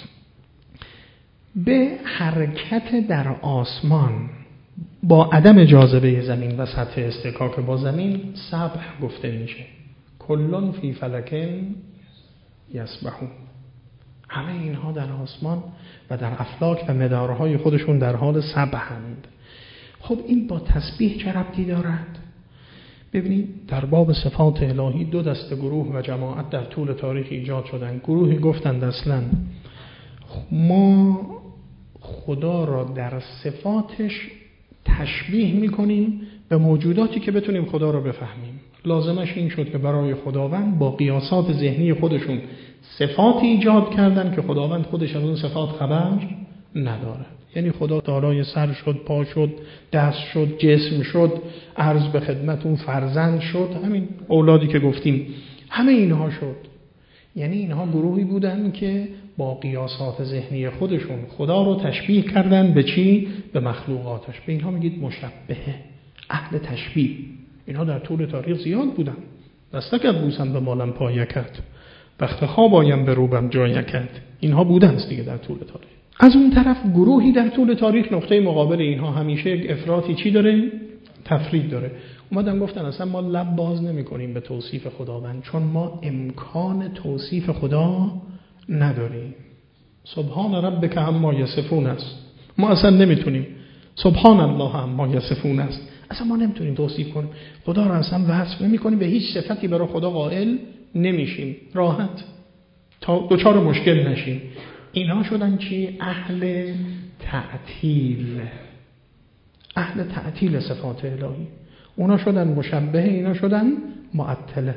به حرکت در آسمان با عدم جاذبه زمین و سطح اصطکاک با زمین سبح گفته میشه. کلون فی فلک یسبحون. همه اینها در آسمان و در افلاک و مدارهای خودشون در حال سبحند. خب این با تسبیح چه ربطی دارد؟ ببینید در باب صفات الهی 2 دسته گروه و جماعت در طول تاریخ ایجاد شدن. گروهی گفتند اصلا ما خدا را در صفاتش تشبیه میکنیم به موجوداتی که بتونیم خدا را بفهمیم. لازمش این شد که برای خداوند با قیاسات ذهنی خودشون صفاتی ایجاد کردن که خداوند خودش از اون صفات خبر نداره. یعنی خدا دارای سر شد، پا شد، دست شد، جسم شد، عرض به خدمتون فرزند شد، همین اولادی که گفتیم همه اینها شد. یعنی اینها گروهی بودن که با قیاسات ذهنی خودشون خدا رو تشبیه کردن به چی؟ به مخلوقاتش. به اینها میگید مشبهه، اهل تشبیه. اینها در طول تاریخ زیاد بودن. دستکت بوسم به مالم پایکت، وقت خواب آیم به روبم جایکت. اینها بودن است دیگه در طول تاریخ. از اون طرف گروهی در طول تاریخ نقطه مقابل اینها همیشه یک افراطی چی داره؟ تفرید داره. اومدن گفتن اصلا ما لب باز نمی کنیم به توصیف خداوند، چون ما امکان توصیف خدا نداریم. سبحان ربک عما یصفون است. ما اصلا نمیتونیم. سبحان الله عما یصفون است. اصلا ما نمیتونیم توصیف کنیم. خدا را اصلا وصف نمی کنیم، به هیچ صفتی برای خدا قائل نمیشیم. راحت تا دوچار مشکل نشیم. اینا شدن چی؟ اهل تعطیل. اهل تعطیل صفات الهی. اونا شدن مشبهه، اینا شدن معطله.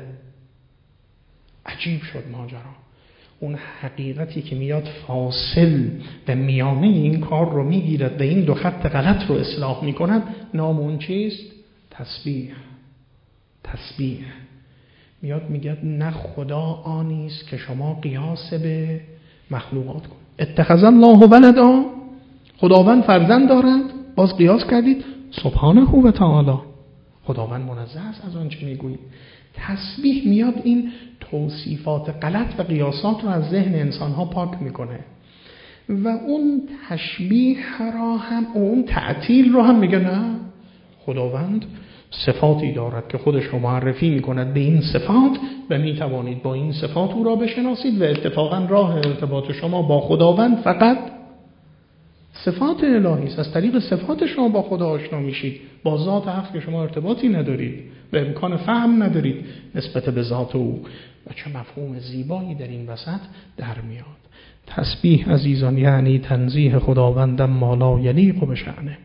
عجیب شد ماجرا. اون حقیقتی که میاد فاصل و میانه این کار رو میگیرد و این 2 خط غلط رو اصلاح میکند، نام اون چیست؟ تسبیح. تسبیح. میاد میگه نه خدا آنیست که شما قیاس به مخلوقات کنید. اتخذ الله ولدا، خداوند فرزند دارد، باز قیاس کردید. سبحانه و تعالی، خداوند منزه است از آن چه میگویید. تسبیح میاد این توصیفات غلط و قیاسات رو از ذهن انسان‌ها پاک میکنه و اون تشبیه را هم، اون تعطیل رو هم میگه نه، خداوند صفاتی دارد که خودش رو معرفی میکند به این صفات و میتوانید با این صفات او را بشناسید و اتفاقا راه ارتباط شما با خداوند فقط صفات الهی است. از طریق صفات شما با خدا آشنا میشید. با ذات حق که شما ارتباطی ندارید و امکان فهم ندارید نسبت به ذات او. و چه مفهوم زیبایی در این وسط در میاد. تسبیح عزیزان یعنی تنزیه خداوند ما لا یلیق بشأنه،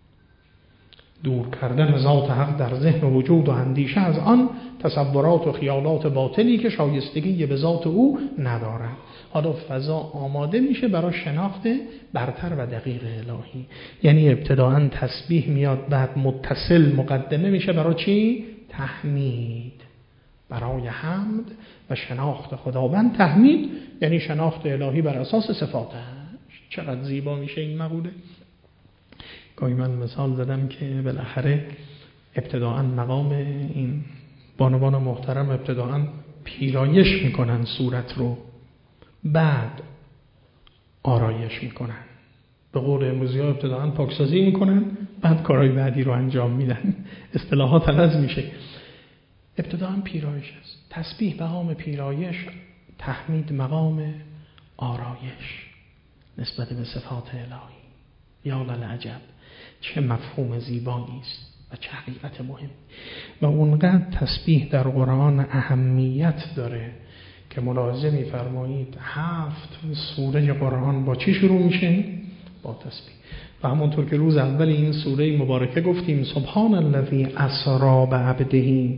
دور کردن ذات حق در ذهن و وجود و اندیشه از آن تصورات و خیالات باطلی که شایستگی به ذات او ندارد. حالا فضا آماده میشه برای شناخت برتر و دقیق الهی. یعنی ابتداءً تسبیح میاد، بعد متصل مقدمه میشه برای چی؟ تحمید، برای حمد و شناخت خداوند. تحمید یعنی شناخت الهی بر اساس صفاتش. چقدر زیبا میشه این مقوله. گاهی من مثال زدم که بالاخره ابتداءً مقام این بانوان محترم ابتداءً پیرایش میکنن صورت رو، بعد آرایش میکنن. به قول امروزی ها ابتداءً پاکسازی میکنن، بعد کارهای بعدی رو انجام میدن. اصطلاحات عوض میشه. ابتداءً پیرایش است. تسبیح مقام پیرایش، تحمید مقام آرایش نسبت به صفات الهی. یا للعجب، چه مفهوم زیبایی است و چه حقیقت مهم. و اونقدر تسبیح در قرآن اهمیت داره که ملاحظه می‌فرمایید 7 سوره قرآن با چی شروع میشه؟ با تسبیح. و همونطور که روز اول این سوره مبارکه گفتیم سبحان الذی اسری بعبده،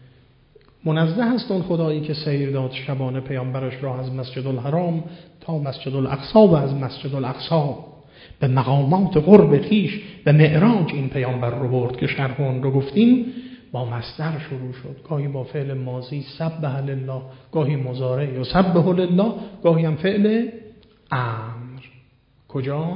منزه است اون خدایی که سیر داد شبانه پیامبرش را از مسجد الحرام تا مسجد الاقصی و از مسجد الاقصی به مقامات قرب خویش به معراج این پیامبر رو برد که شرح اون رو گفتیم. با مصدر شروع شد، گاهی با فعل ماضی سبح لله، گاهی مضارع یسبح لله، گاهی هم فعل امر. کجا؟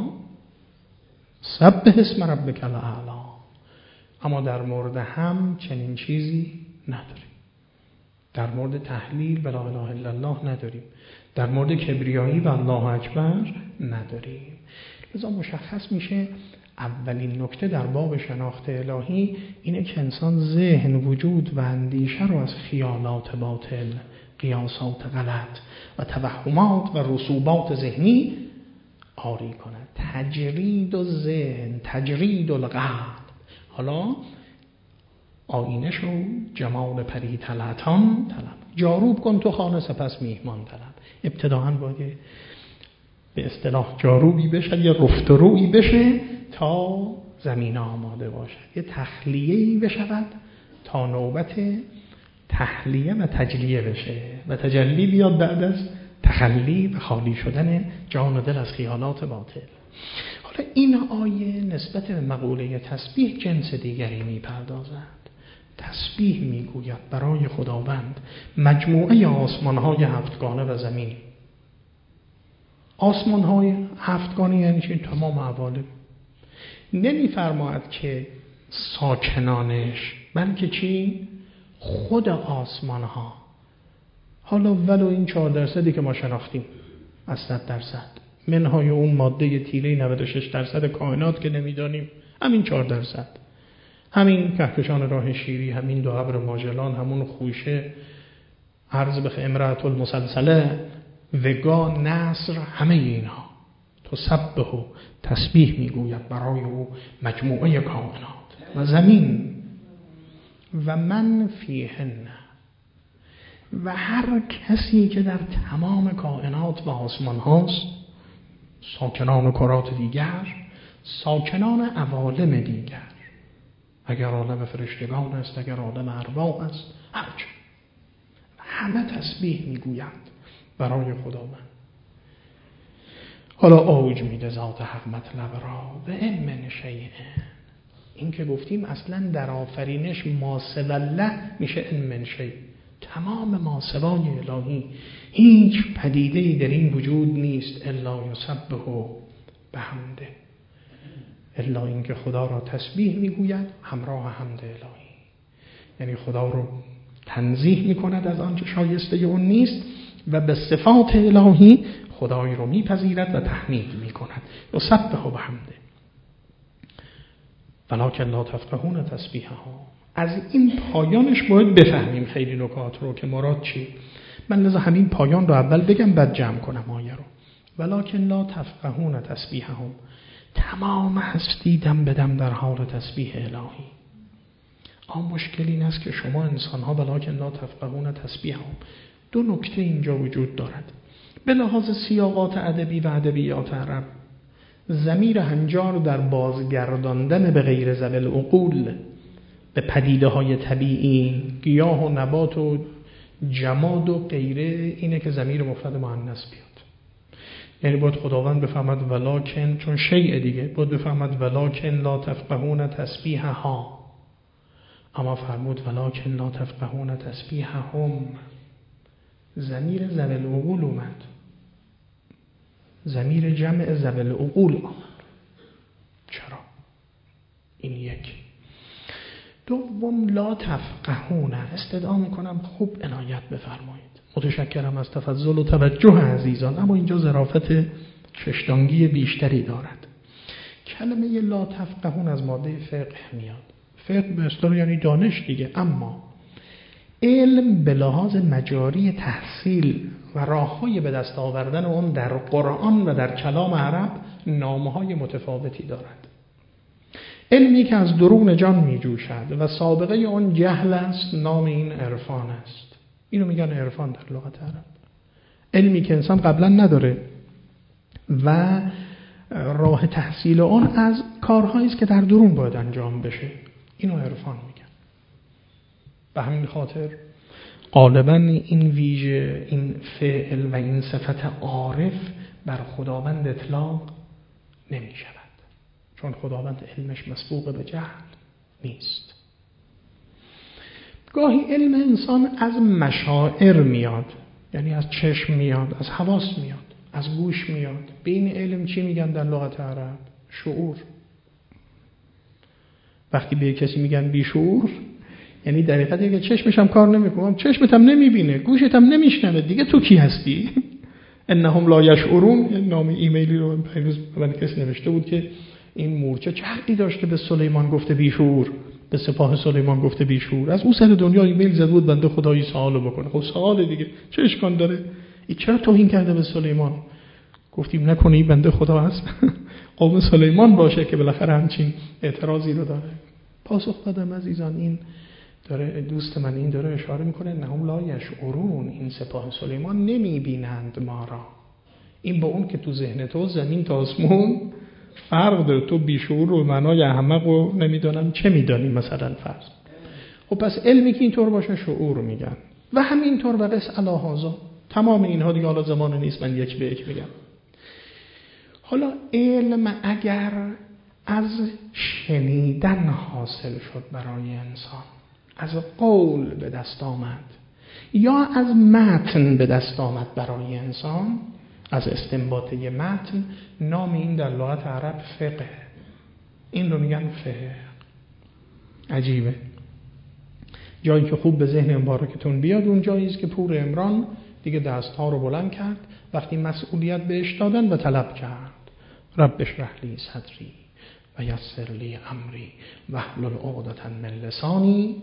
سبح اسم ربک الاعلی. اما در مورد هم چنین چیزی نداریم. در مورد تحلیل لا اله الا الله نداریم. در مورد کبریایی و الله اکبر نداریم. لذا مشخص میشه اولین نکته در باب شناخت الهی اینه که انسان ذهن، وجود و اندیشه رو از خیالات باطل، قیاسات غلط و توهمات و رسوبات ذهنی آری کند. تجرید و ذهن، تجرید القلب. حالا آینه شو، جمال پری طلعتان طلب، جاروب کن تو خانه سپس میهمان طلب. ابتداءً باید به اصطلاح جاروبی بشه، یه رفت و رویی بشه تا زمین آماده باشد، یه تخلیه‌ای بشود تا نوبت تحلیه و تجلیه بشه و تجلی بیاد بعد از تخلی و خالی شدن جان و دل از خیالات باطل. حالا این آیه نسبت به مقوله تسبیح جنس دیگری میپردازد. تسبیح میگوید برای خداوند مجموعه آسمان‌های هفتگانه و زمین. آسمان‌های هفتگانه یعنی چی؟ تمام عوالم. نمی‌فرماید که ساکنانش، بلکه چی؟ خود آسمان‌ها. حالا ولو این 4% که ما شناختیم از 100%، منهای اون ماده تیره 96% کائنات که نمی‌دانیم، همین 4%. همین کهکشان راه شیری، همین دو ابر ماجلان، همون خوشه، عرض به امرأة المسلسله، وگا، نصر، همه اینها تسبح و تسبیح میگوید برای او مجموعه کائنات و زمین و من فیهن و هر کسی که در تمام کائنات و آسمان هاست، ساکنان کرات دیگر، ساکنان عوالم دیگر، اگر عالم فرشتگان است، اگر عالم ارواح است، هرچه، همه تسبیح میگویند برای خداوند. حالا اوج میده ذات حق مطلب را و من شیء. این که گفتیم اصلا در آفرینش ما سوی الله میشه ان من شیء، تمام ما سوای الهی، هیچ پدیده‌ای در این وجود نیست الا یسبح بحمده، الا اینکه خدا را تسبیح میگوید همراه حمد الهی. یعنی خدا رو تنزیه میکند از آنچه شایسته اون نیست و به صفات الهی خدای رو میپذیرد و تحمید میکند. یسبح بحمده ولکن لا تفقهون تسبیحهم. از این پایانش باید بفهمیم خیلی نکات رو که مراد چی. من لذا همین پایان رو اول بگم بعد جمع کنم آیه رو. ولکن لا تفقهون تسبیحهم. تمام هستی دم به دم در حال تسبیح الهی. مشکل این است که شما انسان‌ها ولکن لا تفقهون تسبیحهم. دو نکته اینجا وجود دارد. به لحاظ سیاقات ادبی و ادبیات عرب، ضمیر هنجار در بازگرداندن به غیر ذوی العقول، به پدیده‌های طبیعی، گیاه و نبات و جماد و غیره، اینه که ضمیر مفرد مؤنث بیاد. یعنی باید خداوند بفهمد ولکن، چون شیء دیگه، باید بفهمد ولکن لا تفقهون تسبیحها، اما فرمود ولکن لا تفقهون تسبیحهم. ضمیر ذوی العقول اومد، ضمیر جمع ذوی العقول آمد. چرا؟ این یک. دوم، لا تفقهون، استدعا میکنم خوب عنایت بفرمایید. متشکرم از تفضل و توجه عزیزان، اما اینجا ظرافت ششدانگی بیشتری دارد. کلمه لا تفقهون از ماده فقه میاد. فقه به اصطلاح یعنی دانش دیگه، اما علم به لحاظ مجاری تحصیل و راه‌های به دست آوردن اون در قرآن و در کلام عرب نام‌های متفاوتی دارد. علمی که از درون جان می‌جوشد و سابقه اون جهل است، نام این عرفان است. اینو میگن عرفان در لغت عرب. علمی که انسان قبلا نداره و راه تحصیل اون از کارهایی است که در درون باید انجام بشه، اینو عرفان میگن. به همین خاطر غالباً این ویژه، این فعل و این صفت عارف بر خداوند اطلاق نمی شود، چون خداوند علمش مسبوق به جهل نیست. گاهی علم انسان از مشاعر میاد، یعنی از چشم میاد، از حواس میاد، از گوش میاد. به این علم چی میگن در لغت عرب؟ شعور. وقتی به کسی میگن بی شعور، یعنی در حقیقت اگه چشمش هم کار نمیکنه، چشمت هم نمیبینه، گوشت هم نمیشنوه، دیگه تو کی هستی؟ انهم لا یشعرون. نام ایمیلی رو پیروز من کسی نوشته بود که این مورچه چه حقی داشته به سلیمان گفته بی شعور، به سپاه سلیمان گفته بی شعور. از اون سر دنیا ایمیل زد بود بنده خدایی سوالو بکنه. خب سوال دیگه چه اشکال داره؟ این چرا توهین کرده به سلیمان؟ گفتیم نکنه این بنده خدا هست قوم سلیمان باشه که بالاخره همچین اعتراضی رو داره. پاسخ دادم عزیزان، این داره دوست من این داره اشاره میکنه نهم لا یشعرون، این سپاه سلیمان نمیبینند ما را. این با اون که تو ذهن تو زمین تا آسمون فرق داره، تو بیشعور و معنای احمق و نمیدونم چه میدانی مثلا فرض. خب پس علمی که اینطور باشه شعور میگن و همینطور و قس الهازا. تمام اینها دیگه حالا زمان نیست من یک به یک میگم. حالا علم اگر از شنیدن حاصل شد برای انسان، از قول به دست آمد یا از متن به دست آمد برای انسان، از استنباط یه متن، نام این در لغت عرب فقه. این رو میگن فقه. عجیبه. جایی که خوب به ذهن مبارکتون بیاد اون جایی است که پور عمران دیگه دستها رو بلند کرد وقتی مسئولیت بهش دادن و طلب کرد رب اشرح لی صدری و یسر لی امری واحلل عقدة من لسانی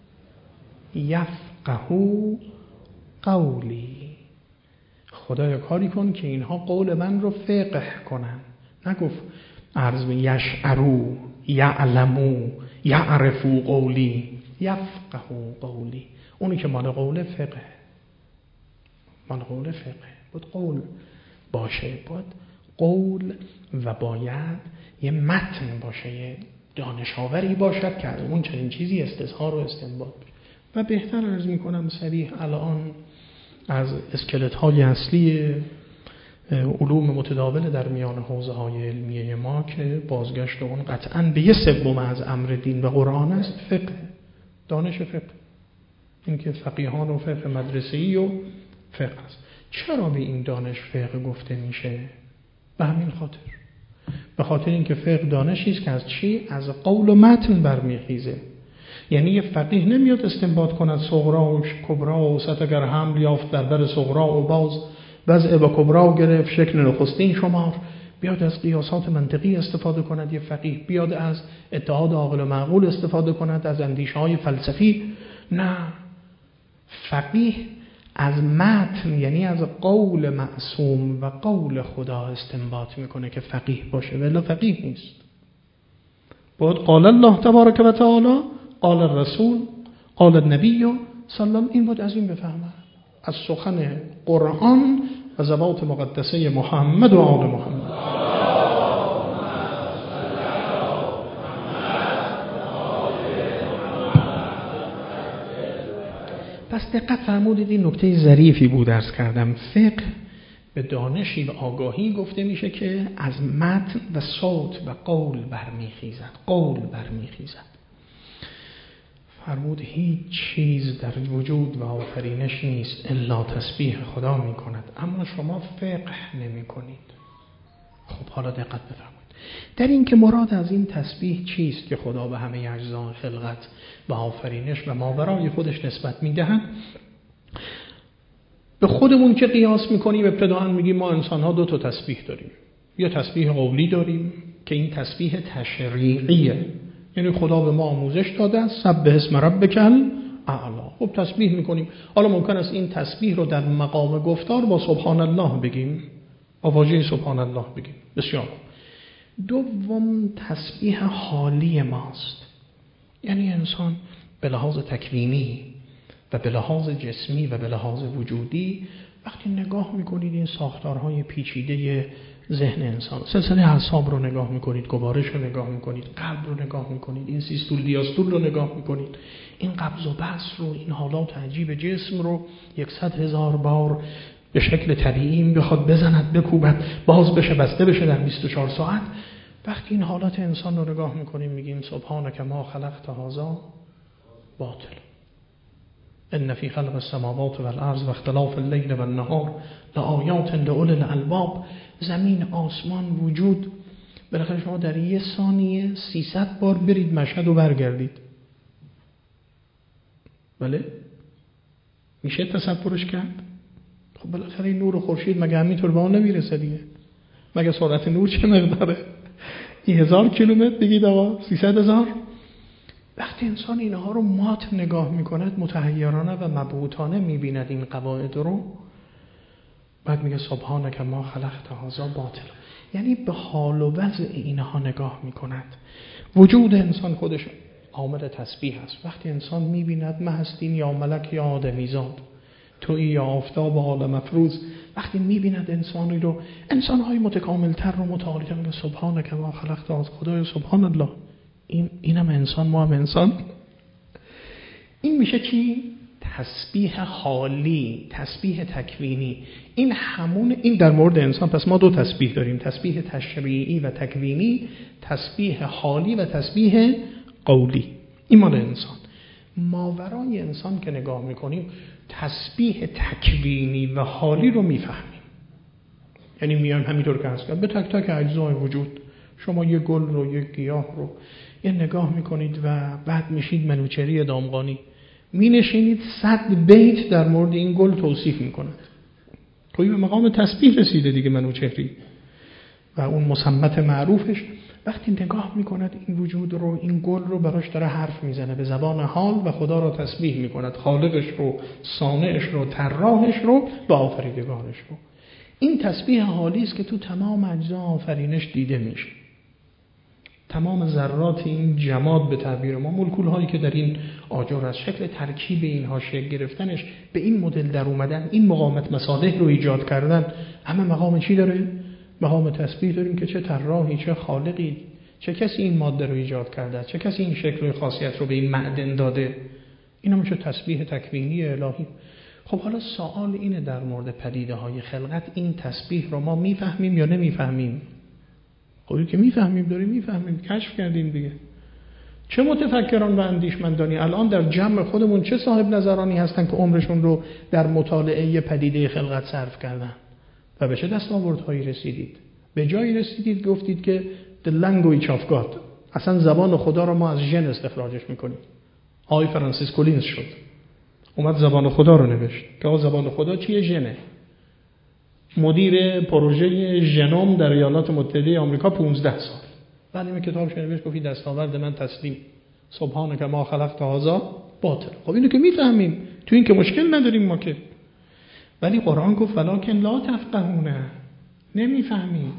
یفقهوا قولی. خدایا کاری کن که اینها قول من رو فقه کنن. نگفت عرض یشعروا یعلموا یعرفوا قولی، یفقهوا قولی. اونی که مال قول فقه، مال قول فقه بود قول باشه، بود قول و باید یه متن باشه، یه دانش آوری باشد که از اون چنین چیزی استظهار و استنباط. و بهتر عرض میکنم صریح الان از اسکلت های اصلی علوم متداول در میان حوزه های علمیه ما که بازگشت اون قطعاً به یه سوم از امر دین و قرآن است، فقه، دانش فقه. این که فقیهان و فقه مدرسه‌ای و فقه است. چرا به این دانش فقه گفته میشه؟ به همین خاطر، به خاطر اینکه فقه دانشی است که از چی؟ از قول و متن برمیخیزه. یعنی یه فقیه نمیاد استنباط کند صغرا و کبرا و اوسط اگر حمل یافت در بر صغرا و باز وضع با کبرا گرفت شکل نخستین شمار، بیاد از قیاسات منطقی استفاده کند یه فقیه، بیاد از اتحاد عاقل و معقول استفاده کند، از اندیشه‌های فلسفی. نه، فقیه از متن یعنی از قول معصوم و قول خدا استنباط میکنه که فقیه باشه، ولی فقیه نیست. باید قال الله تبارک و تعالی، قال الرسول، قال النبی صلی الله، این بود از این بفهمه، از سخن قرآن و ذوات مقدسه محمد و آل محمد. پس دقت فرمودید، این نکته ظریفی بود عرض کردم. فقه به دانشی و آگاهی گفته میشه که از متن و صوت و قول برمیخیزد. قول برمیخیزد. فرمود هیچ چیز در وجود و آفرینش نیست الا تسبیح خدا میکند، اما شما فقه نمی کنید. خب حالا دقت بفرمایید در این که مراد از این تسبیح چیست که خدا به همه اجزای خلقت و آفرینش و ماورای خودش نسبت میدهند. به خودمون که قیاس میکنیم، ابتداً میگیم ما انسان ها 2 تسبیح داریم. یا تسبیح قولی داریم که این تسبیح تشریعیه، یعنی خدا به ما آموزش داده است سبح اسم ربک الاعلی. خب تسبیح میکنیم. حالا ممکن است این تسبیح رو در مقام گفتار با سبحان الله بگیم، با واژه سبحان الله بگیم. بسیار. دوم تسبیح حالی ماست، یعنی انسان به لحاظ تکوینی و به لحاظ جسمی و به لحاظ وجودی وقتی نگاه میکنید این ساختارهای پیچیده ذهن انسان، سلسله اعصاب رو نگاه میکنید، گوارش رو نگاه میکنید، قلب رو نگاه میکنید، این سیستول دیاستول رو نگاه میکنید، این قبض و بسط رو، این حالات عجیب جسم رو 100,000 بار به شکل طبیعی بخواد بزند، بکوبد، باز بشه، بسته بشه در 24 ساعت. وقتی این حالات انسان رو نگاه میکنیم میگیم سبحانک ما خلقت هذا باطل ان فی خلق السماوات والارض واختلاف الليل والنهار لآیات لأولی الالباب. زمین، آسمان، وجود. بالاخره شما در 1 ثانیه 300 بار برید مشهد و برگردید. بله؟ میشه تصورش کرد؟ خب بالاخره این نور خورشید مگه همینطور به اون نمیرسه دیگه؟ مگه سرعت نور چه مقداره؟ 1000 کیلومتر بگید آقا، 300,000. وقتی انسان اینها رو مات نگاه میکند، متحیرانه و مبهوتانه میبیند این قواعد رو، بعد میگه سبحانک ما خلقت هذا باطل، یعنی به حال و وضع اینها نگاه میکند. وجود انسان خودش عامل تسبیح است. وقتی انسان میبیند ما هستیم یا ملک یا آدمیزاد، تویی یا آفتاب عالم افروز، وقتی میبیند انسانی رو، انسانهای متکاملتر رو متعالی، میگه سبحانک ما خلقت هذا، خدای سبحان الله، اینم انسان، ما هم انسان. این میشه چی؟ تسبیح حالی، تسبیح تکوینی. این در مورد انسان. پس ما 2 تسبیح داریم، تسبیح تشریعی و تکوینی، تسبیح حالی و تسبیح قولی. این مال انسان. ماورای انسان که نگاه میکنیم تسبیح تکوینی و حالی رو میفهمیم. یعنی میایم همینطور که هست به تک تک اجزای وجود. شما یه گل رو، یه گیاه رو یه نگاه میکنید و بعد میشید منوچهری دامغانی، می نشینید 100 بیت در مورد این گل توصیف میکند. توی به مقام تسبیح رسیده دیگه منوچهری و اون مسمت معروفش. وقتی نگاه میکند این وجود رو، این گل رو، براش داره حرف میزنه به زبان حال و خدا رو تسبیح میکند، خالقش رو، صانعش رو، طراحش رو و آفریدگارش رو. این تسبیح حالی است که تو تمام اجزا آفرینش دیده میشه. تمام ذرات این جماد به تعبیر ما، مولکول هایی که در این آجر از شکل ترکیب اینها شکل گرفتنش، به این مدل در اومدن، این مقامت مصالح رو ایجاد کردن، همه مقام چی داره؟ مقام تسبیح داریم که چه طراحی، چه خالقی، چه کسی این ماده رو ایجاد کرده، چه کسی این شکل و خاصیت رو به این معدن داده. اینا میشه تسبیح تکوینی الهی. خب حالا سوال اینه در مورد پدیده های خلقت، این تسبیح رو ما میفهمیم یا نمیفهمیم؟ خب که میفهمیم، داریم میفهمیم، کشف کردیم دیگه. چه متفکران و اندیشمندانی الان در جمع خودمون چه صاحب نظرانی هستن که عمرشون رو در مطالعه پدیده خلقت صرف کردن و به چه دستاوردهایی رسیدید؟ به جایی رسیدید گفتید که the language of God، اصلا زبان خدا رو ما از ژن استخراجش میکنیم. آقای فرانسیس کولینز شد، اومد زبان خدا رو نوشت که آقا زبان خدا چیه؟ ژنه. مدیر پروژه ژنوم در ایالات متحده آمریکا 15 سال بعد این کتابش نوشت، گفت دستاورد من تسلیم، سبحانک ما خلقت هذا باطل. خب اینو که میفهمیم، تو این که مشکل نداریم ما که. ولی قرآن گفت ولکن لا تفقهون، نمیفهمید.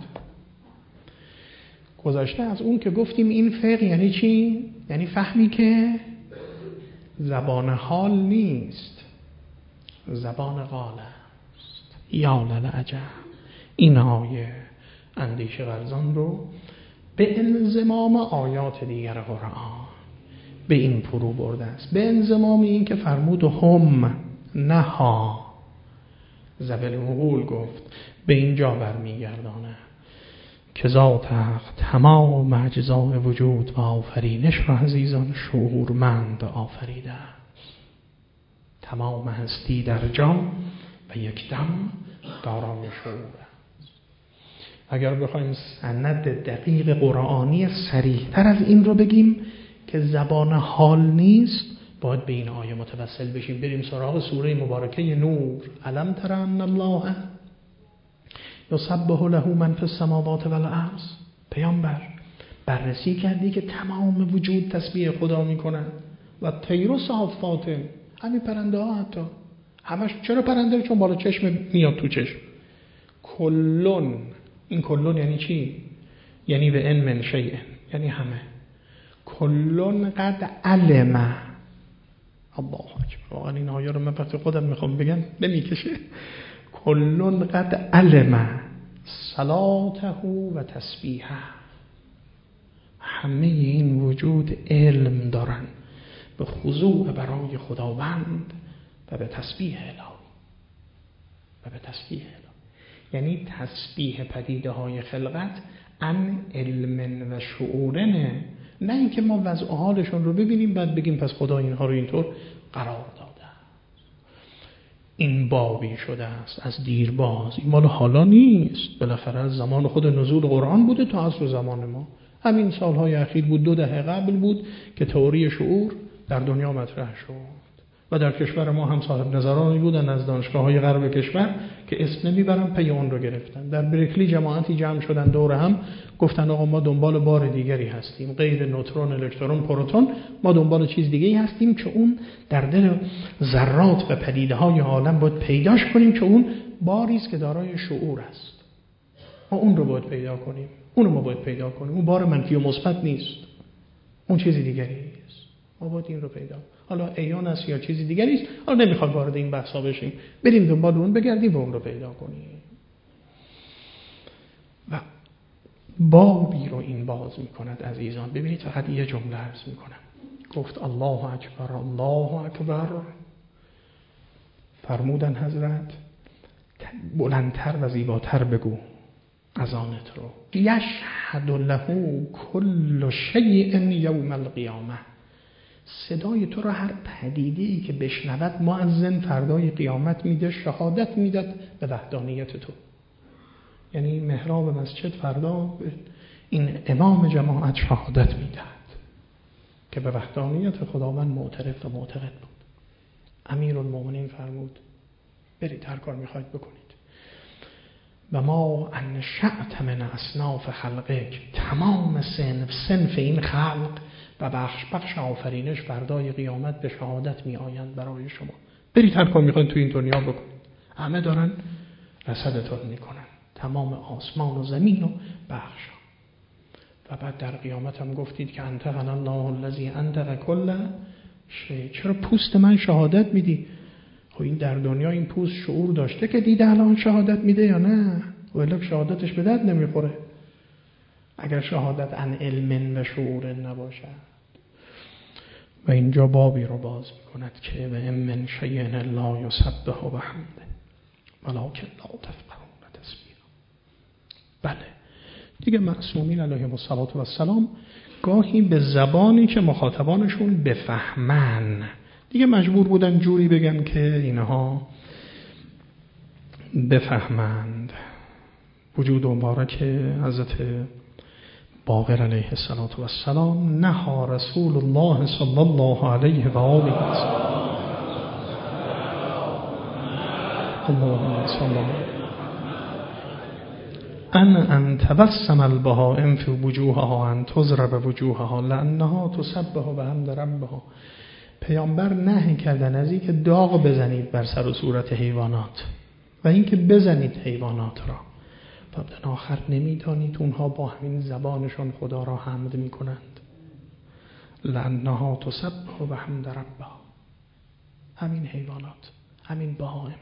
گذاشته از اون که گفتیم این فقه یعنی چی؟ یعنی فهمی که زبان حال نیست، زبان قال است. یا للعجب. این آیه اندیشه ورزان رو به انضمام آیات دیگر قرآن به این فرو برده است، به انضمام این که فرمود هم نها زبل مغول گفت، به اینجا برمیگردانه که ذات حق تمام اجزای وجود و آفرینش را عزیزان شعورمند آفریده است. تمام هستی در جان و یک دم دارای شعور است. اگر بخوایم سند دقیق قرآنی صریح تر از این رو بگیم که زبان حال نیست، باید به این آیه متوسل بشیم. بریم سراغ سوره مبارکه نور. الم تر ان الله یسبح له من فی السماوات والارض. پیامبر بررسی کردی که تمام وجود تسبیح خدا میکنن و طیر و صافات، همین پرنده ها حتی همش. چرا پرنده؟ چون بالا چشم میاد تو چشم. کلون، این کلون یعنی چی؟ یعنی به ان من شیء، یعنی همه. کلون قد علم. الله اکبر. واقعا این آیه رو من وقتی خودم میخوام بگم نمیکشه. کلون قد علم صلاته و تسبیحه. همه این وجود علم دارن به خضوع برای خداوند و به تسبیح الهی و به تسبیح الهی. یعنی تسبیح پدیده های خلقت ان علم و شعورنه، نه اینکه ما وضع حالشون رو ببینیم بعد بگیم پس خدا اینها رو اینطور قرار داده. این بابی شده است از دیرباز، این مال حالا نیست. بالاخره از زمان خود نزول قرآن بوده تا عصر زمان ما. همین سالهای اخیر بود، 2 دهه قبل بود که تئوری شعور در دنیا مطرح شد و در کشور ما هم صاحب نظرانی بودن از دانشگاه‌های غرب کشور که اسم نمیبرن پی اون رو گرفتن. در برکلی جماعتی جمع شدن دور هم، گفتن آقا ما دنبال بار دیگری هستیم، غیر نوترون، الکترون، پروتون، ما دنبال چیز دیگه‌ای هستیم که اون در دل ذرات و پدیده‌های عالم باید پیداش کنیم که اون باری است که دارای شعور است. ما اون رو باید پیدا کنیم، اون رو ما باید پیدا کنیم. اون بار منفی و مثبت نیست، اون چیزی دیگری است. ما باید این رو پیدا، حالا ایون است یا چیزی دیگری است، حالا نمیخوام وارد این بحثا بشیم، بریم دنبال اون بگردیم و اون رو پیدا کنیم. و بابی رو این باز میکند عزیزان. ببینید فقط یه جمله عرض میکنم. گفت الله اکبر الله اکبر. فرمودن حضرت بلندتر و زیباتر بگو اذانت رو. یشهد له کل شیء یوم القیامه. صدای تو رو هر پدیده‌ای که بشنود مؤذن فردای قیامت میده، شهادت میداد به وحدانیت تو. یعنی محراب مسجد فردا این امام جماعت شهادت میدهد که به وحدانیت خداوند معترف و معتقد بود. امیرالمومنین فرمود برید هر کار میخواید بکنید. و ما انشأت من اصناف خلقک. تمام صنف این خلق و بخش آفرینش فردای قیامت به شهادت می آیند برای شما. برید هر کار میخواید تو این دنیا بکنید. همه دارن رصدتون میکنن، تمام آسمان و زمین و بخش. و بعد در قیامت هم گفتید که انطقنا الله الذی انطق کل شیء. چرا پوست من شهادت میدی؟ خب این در دنیا این پوست شعور داشته که دیده الان شهادت میده یا نه؟ ولی شهادتش به درد نمیخوره اگر شهادت عن علم و شعور نباشد. و اینجا بابی رو باز میکند که و من شیء لا یسبح بحمده ولکن لا تفقهون تسبیحه. بله دیگه معصومین علیهم السلام گاهی به زبانی که مخاطبانشون بفهمن دیگه مجبور بودن جوری بگن که اینها بفهمند. وجود مبارک حضرت باقر علیه السلام نهى رسول الله صلی الله علیه و آله و سلم اللهم صل ان تبسم البهائم فی وجوهها ان تضرب وجوهها لانها تسبح بحمد ربها. پیامبر نهی کردن از این که داغ بزنید بر سر و صورت حیوانات. و اینکه بزنید حیوانات را. و در آخر نمیدانید اونها با همین زبانشان خدا را حمد میکنند. لأنها تسبح و حمد ربها. همین حیوانات، همین بهائم.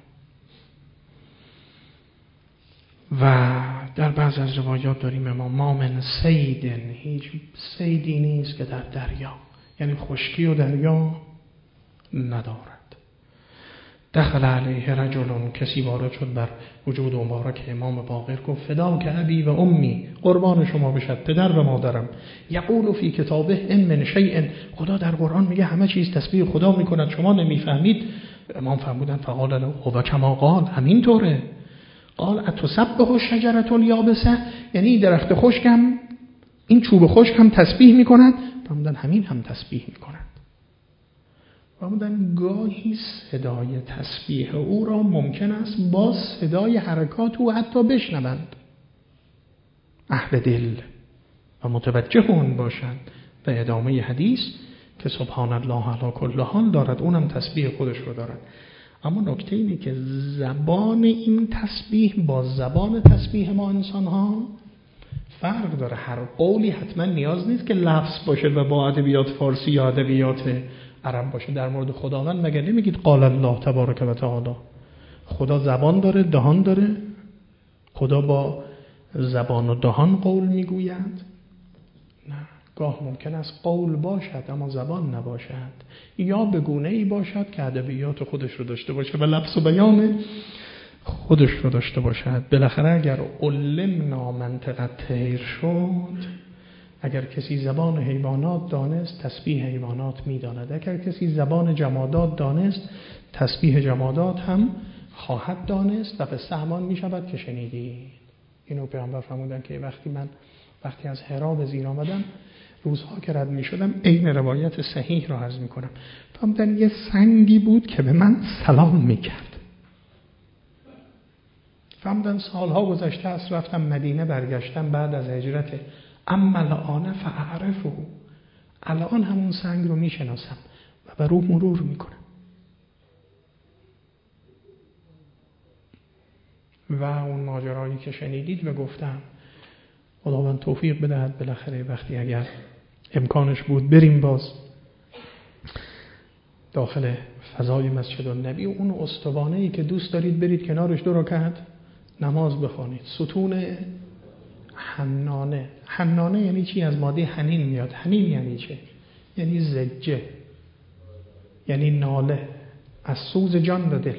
و در بعض از روایات داریم ما من صیدن، هیچ صیدی نیست که در دریا، یعنی خشکی و دریا ندارد. دخل علیه رجل، کسی وارد شد بر وجود مبارک امام باقر، گفت فداک ابی و امی، قربان شما بشد پدر و مادرم. یقول فی کتابه ان من شیء، خدا در قرآن میگه همه چیز تسبیح خدا میکند، شما نمیفهمید. امام فرمودن فقال له و کما قال، همین طوره. قال اتسبح الشجرة الیابسه، یعنی درخت خشکم، این چوب خشک هم تسبیح میکند؟ فرمودن همین هم تسبیح میکند. فرمودن گاهی صدای تسبیح او را ممکن است با صدای حرکات او حتی بشنوند، اهل دل و متوجه اون باشند. و ادامه حدیث که سبحان الله علی کل حال دارد، اونم تسبیح خودش رو دارد. اما نکته اینه که زبان این تسبیح با زبان تسبیح ما انسان ها فرق داره. هر قولی حتما نیاز نیست که لفظ باشه و با ادبیات فارسی یا ادبیات عرب باشه. در مورد خداوند مگر نمیگید قال الله تبارک و تعالی؟ خدا زبان داره، دهان داره؟ خدا با زبان و دهان قول میگوید؟ نه، گاه ممکن است قول باشد اما زبان نباشد، یا به گونه‌ای باشد که ادبیات خودش رو داشته باشه و لفظ و بیان خودش رو داشته باشد. بالاخره اگر علمنا منطق الطیر شد، اگر کسی زبان حیوانات دانست تسبیح حیوانات میداند، اگر کسی زبان جمادات دانست تسبیح جمادات هم خواهد دانست. و قصه همان می شود که شنیدید. اینو پیامبر فرمودن که وقتی از حرا به زیر آمدم، روزها که رد می شدم، عین روایت صحیح را عرض می کنم، فرمودن یه سنگی بود که به من سلام می کرد. فرمودن سالها گذشته است، رفتم مدینه، برگشتم بعد از هجرت، اما الان فاعرفه، الان همون سنگ رو میشناسم و بر او مرور میکنم. و اون ماجرایی که شنیدید و گفتم، خداوند توفیق بدهد بالاخره وقتی اگر امکانش بود بریم باز داخل فضای مسجد النبی، اون استوانه‌ای که دوست دارید برید کنارش 2 رکعت نماز بخوانید. ستون حنانه. حنانه یعنی چی؟ از ماده حنین میاد. حنین یعنی چه؟ یعنی زجه، یعنی ناله از سوز جان و دل.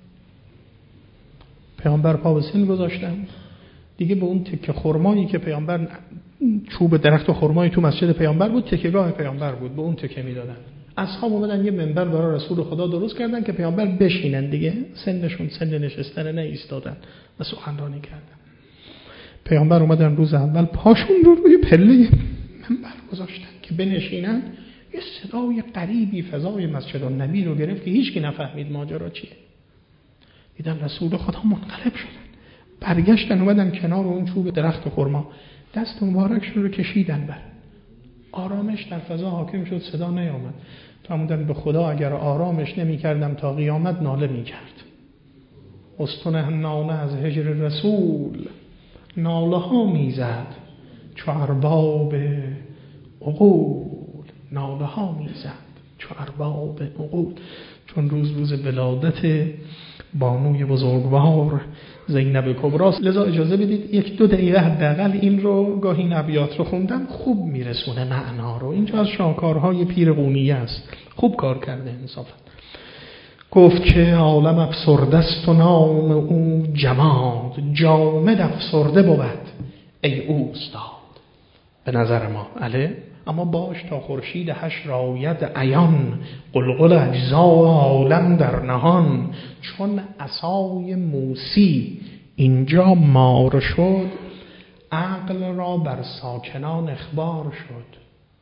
پیامبر پا به سن گذاشتن دیگه، به اون تکه خرمایی که پیامبر، چوب درخت خرمایی تو مسجد پیامبر بود، تکهگاه پیامبر بود، به اون تکه میدادن. اصحاب اومدن یه منبر برای رسول خدا درست کردن که پیامبر بشینن دیگه، سنشون سن نشستن نه ایستادن و سخنرانی کردن. پیامبر اومدن روز اول پاشون رو روی پله منبر گذاشتن که بنشینن. یه صدای غریبی فضای مسجد النبی رو گرفت که هیچ کی نفهمید ماجرا چیه. دیدن رسول خدا منقلب شدن، برگشتن اومدن کنار اون چوب درخت خرما، دست مبارکشون رو کشیدن بر. آرامش در فضا حاکم شد، صدا نیامد. فرمودن به خدا اگر آرامش نمی کردم تا قیامت ناله می کرد. استون حنانه از هجر رسول، ناله ها می زد چو ارباب عقول. ناله ها می زد چو ارباب عقول. چون روز ولادت بانوی بزرگوار زینب کبراست، لذا اجازه بدید 1-2 دقیقه حداقل این رو، گاهی این ابیات رو خوندم خوب میرسونه معنا رو. اینجا از شاهکارهای پیر قونیه است، خوب کار کرده انصافا. گفت که عالم افسرده است و نام او جماد، جامد افسرده بود ای اوستاد. به نظر ما عله، اما باش تا خورشید حشر آید عیان، قلقل اجزا عالم در نهان. چون عصای موسی اینجا مار شد، عقل را بر ساکنان اخبار شد.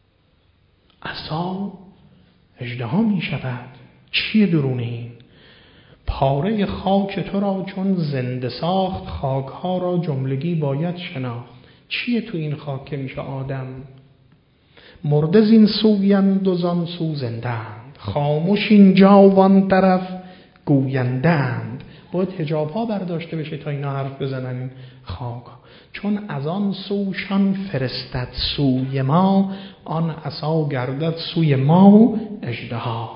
عصا اژدها می شود، چیه درون این؟ پاره خاک تو را چون زنده ساخت، خاک ها را جملگی باید شناخت. چیه تو این خاک که میشه آدم؟ مرده زین سویند و زان سو زندند، خاموش اینجا وان طرف گویندند. باید حجاب ها برداشته بشه تا اینا حرف بزنن این خاک، چون از آن سوشان فرستد سوی ما، آن عصا گردد سوی ما اژدها.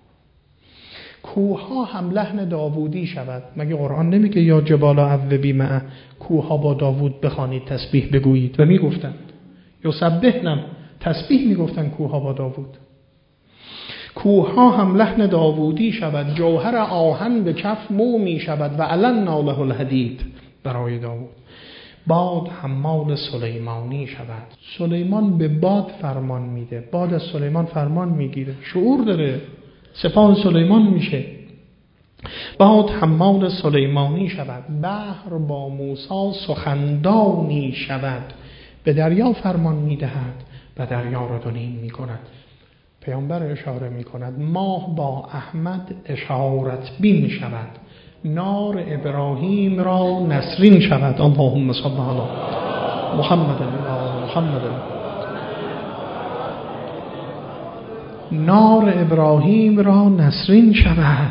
کوه ها هم لحن داوودی شود. مگه قرآن نمیگه یا جبال اوبی معه، کوه ها با داوود بخوانید تسبیح بگویید؟ و میگفتن یسبحن، تسبیح میگفتن کوه ها با داوود. کوه ها هم لحن داوودی شود، جوهر آهن به کف مو می شود و علنا له الحدید برای داوود. باد حمال سلیمانی شود. سلیمان به باد فرمان میده، باد از سلیمان فرمان میگیره، شعور داره، سپاه سلیمان میشه. باد حمال سلیمانی شود، بحر با موسی سخندانی شود. به دریا فرمان میدهد و دریا را دونیم میکند. پیامبر اشاره میکند ماه با احمد اشارت بین شود، نار ابراهیم را نسرین شود. اللهم صل علی محمد و محمد. نار ابراهیم را نسرین شود.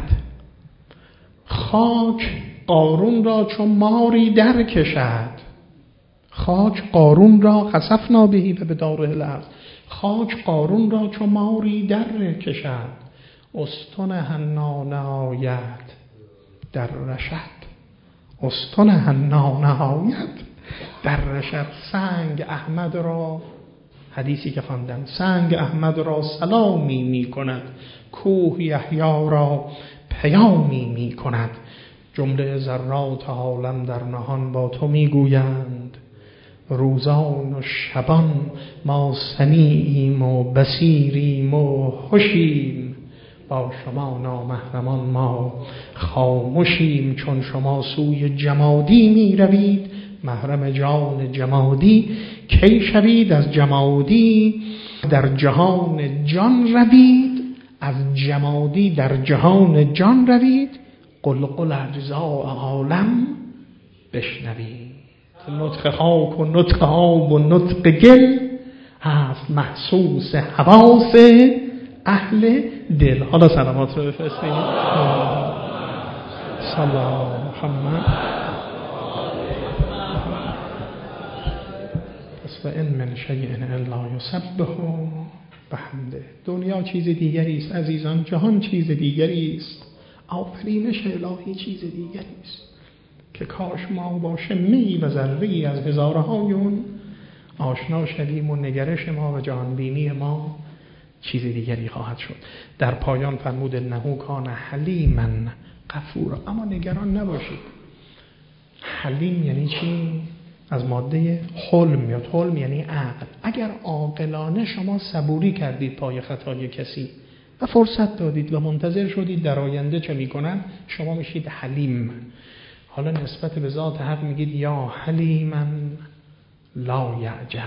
خاک قارون را چون ماری در کشد. خاک قارون را خسفنا بهی و بداره الارض. خاک قارون را چون ماری در کشد. استن حنا نهایت در رشد. استن حنا نهایت در رشد. سنگ احمد را، حدیثی که خواندم، سنگ احمد را سلامی می کند، کوه یحیی را پیامی می کند. جمله ذرات عالم در نهان با تو می گویند، روزان و شبان ما سمیعیم و بصیریم و خوشیم، با شما نامحرمان ما خاموشیم. چون شما سوی جمادی می روید، محرم جان جمادی کی شوید؟ از جمادی در جهان جان روید، از جمادی در جهان جان روید. قلقل اجزاء عالم بشنوید. نطق خاک و نطق آب و نطق گل هست محسوس حواس اهل دل. حالا سلامات رو بفرستید. سلام محمد. و ان من شیء الا یسبح بحمده. دنیا چیز دیگری است عزیزان، جهان چیز دیگری است، آفرینش الهی چیز دیگری است که کاش ما با شمه‌ای و ذره‌ای از هزارهای اون آشنا شویم و نگرش ما و جهانبینی ما چیز دیگری خواهد شد. در پایان فرمود انه کان حلیما غفورا. اما نگران نباشید. حلیم یعنی چی؟ از ماده حلم میاد. حلم یعنی عقل. اگر عاقلانه شما صبوری کردید پای خطای کسی و فرصت دادید و منتظر شدید در آینده چه میکنن، شما میشید حلیم. حالا نسبت به ذات حق میگید یا حلیما لا یعجل.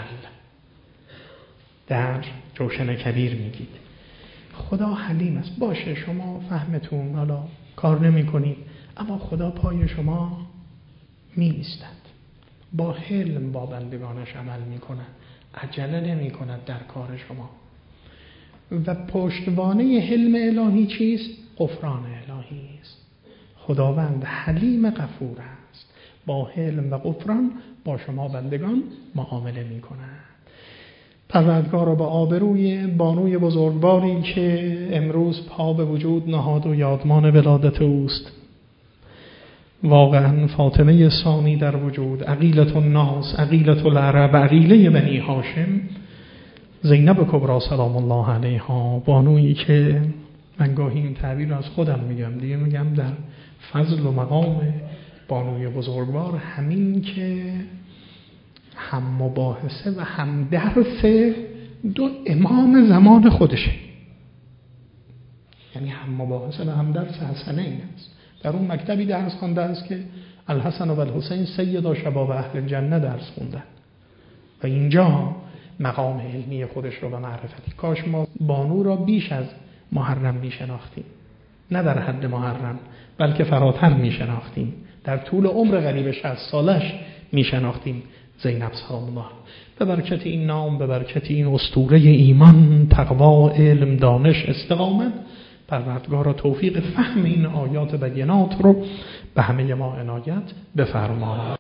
در جوشن کبیر میگید خدا حلیم است. باشه شما فهمتون حالا کار نمی کنید، اما خدا پای شما می ایستد، با حلم با بندگانش عمل می کند، عجله نمی کند در کار شما. و پشتوانه حلم الهی چیست؟ غفران الهی است. خداوند حلیم غفور است، با حلم و غفران با شما بندگان معامله می کند. پروردگار را با آبروی بانوی بزرگواری که امروز پا به وجود نهاد و یادمان ولادت اوست، واقعا فاطمه ثانی در وجود، عقیلة الناس، عقیلة العرب، عقیله بنی هاشم، زینب کبری سلام الله علیها، بانویی که من گاهی این تعبیر از خودم میگم دیگه، میگم در فضل و مقام بانوی بزرگوار همین که هم مباحثه و هم درس دو امام زمان خودشه، یعنی هم مباحثه و هم درس حسنین است. در اون مکتبی درس خوانده است که الحسن و الحسین سید شباب اهل جنه درس خوندن و اینجا مقام علمی خودش رو به معرفتی. کاش ما بانو را بیش از محرم میشناختیم، نه در حد محرم بلکه فراتر میشناختیم، در طول عمر قریب 60 سالش میشناختیم. زینب سلام الله، به برکت این نام، به برکت این اسطوره ایمان، تقوا، علم، دانش، استقامت، پروردگارا توفیق فهم این آیات بینات رو به همه ما عنایت بفرما.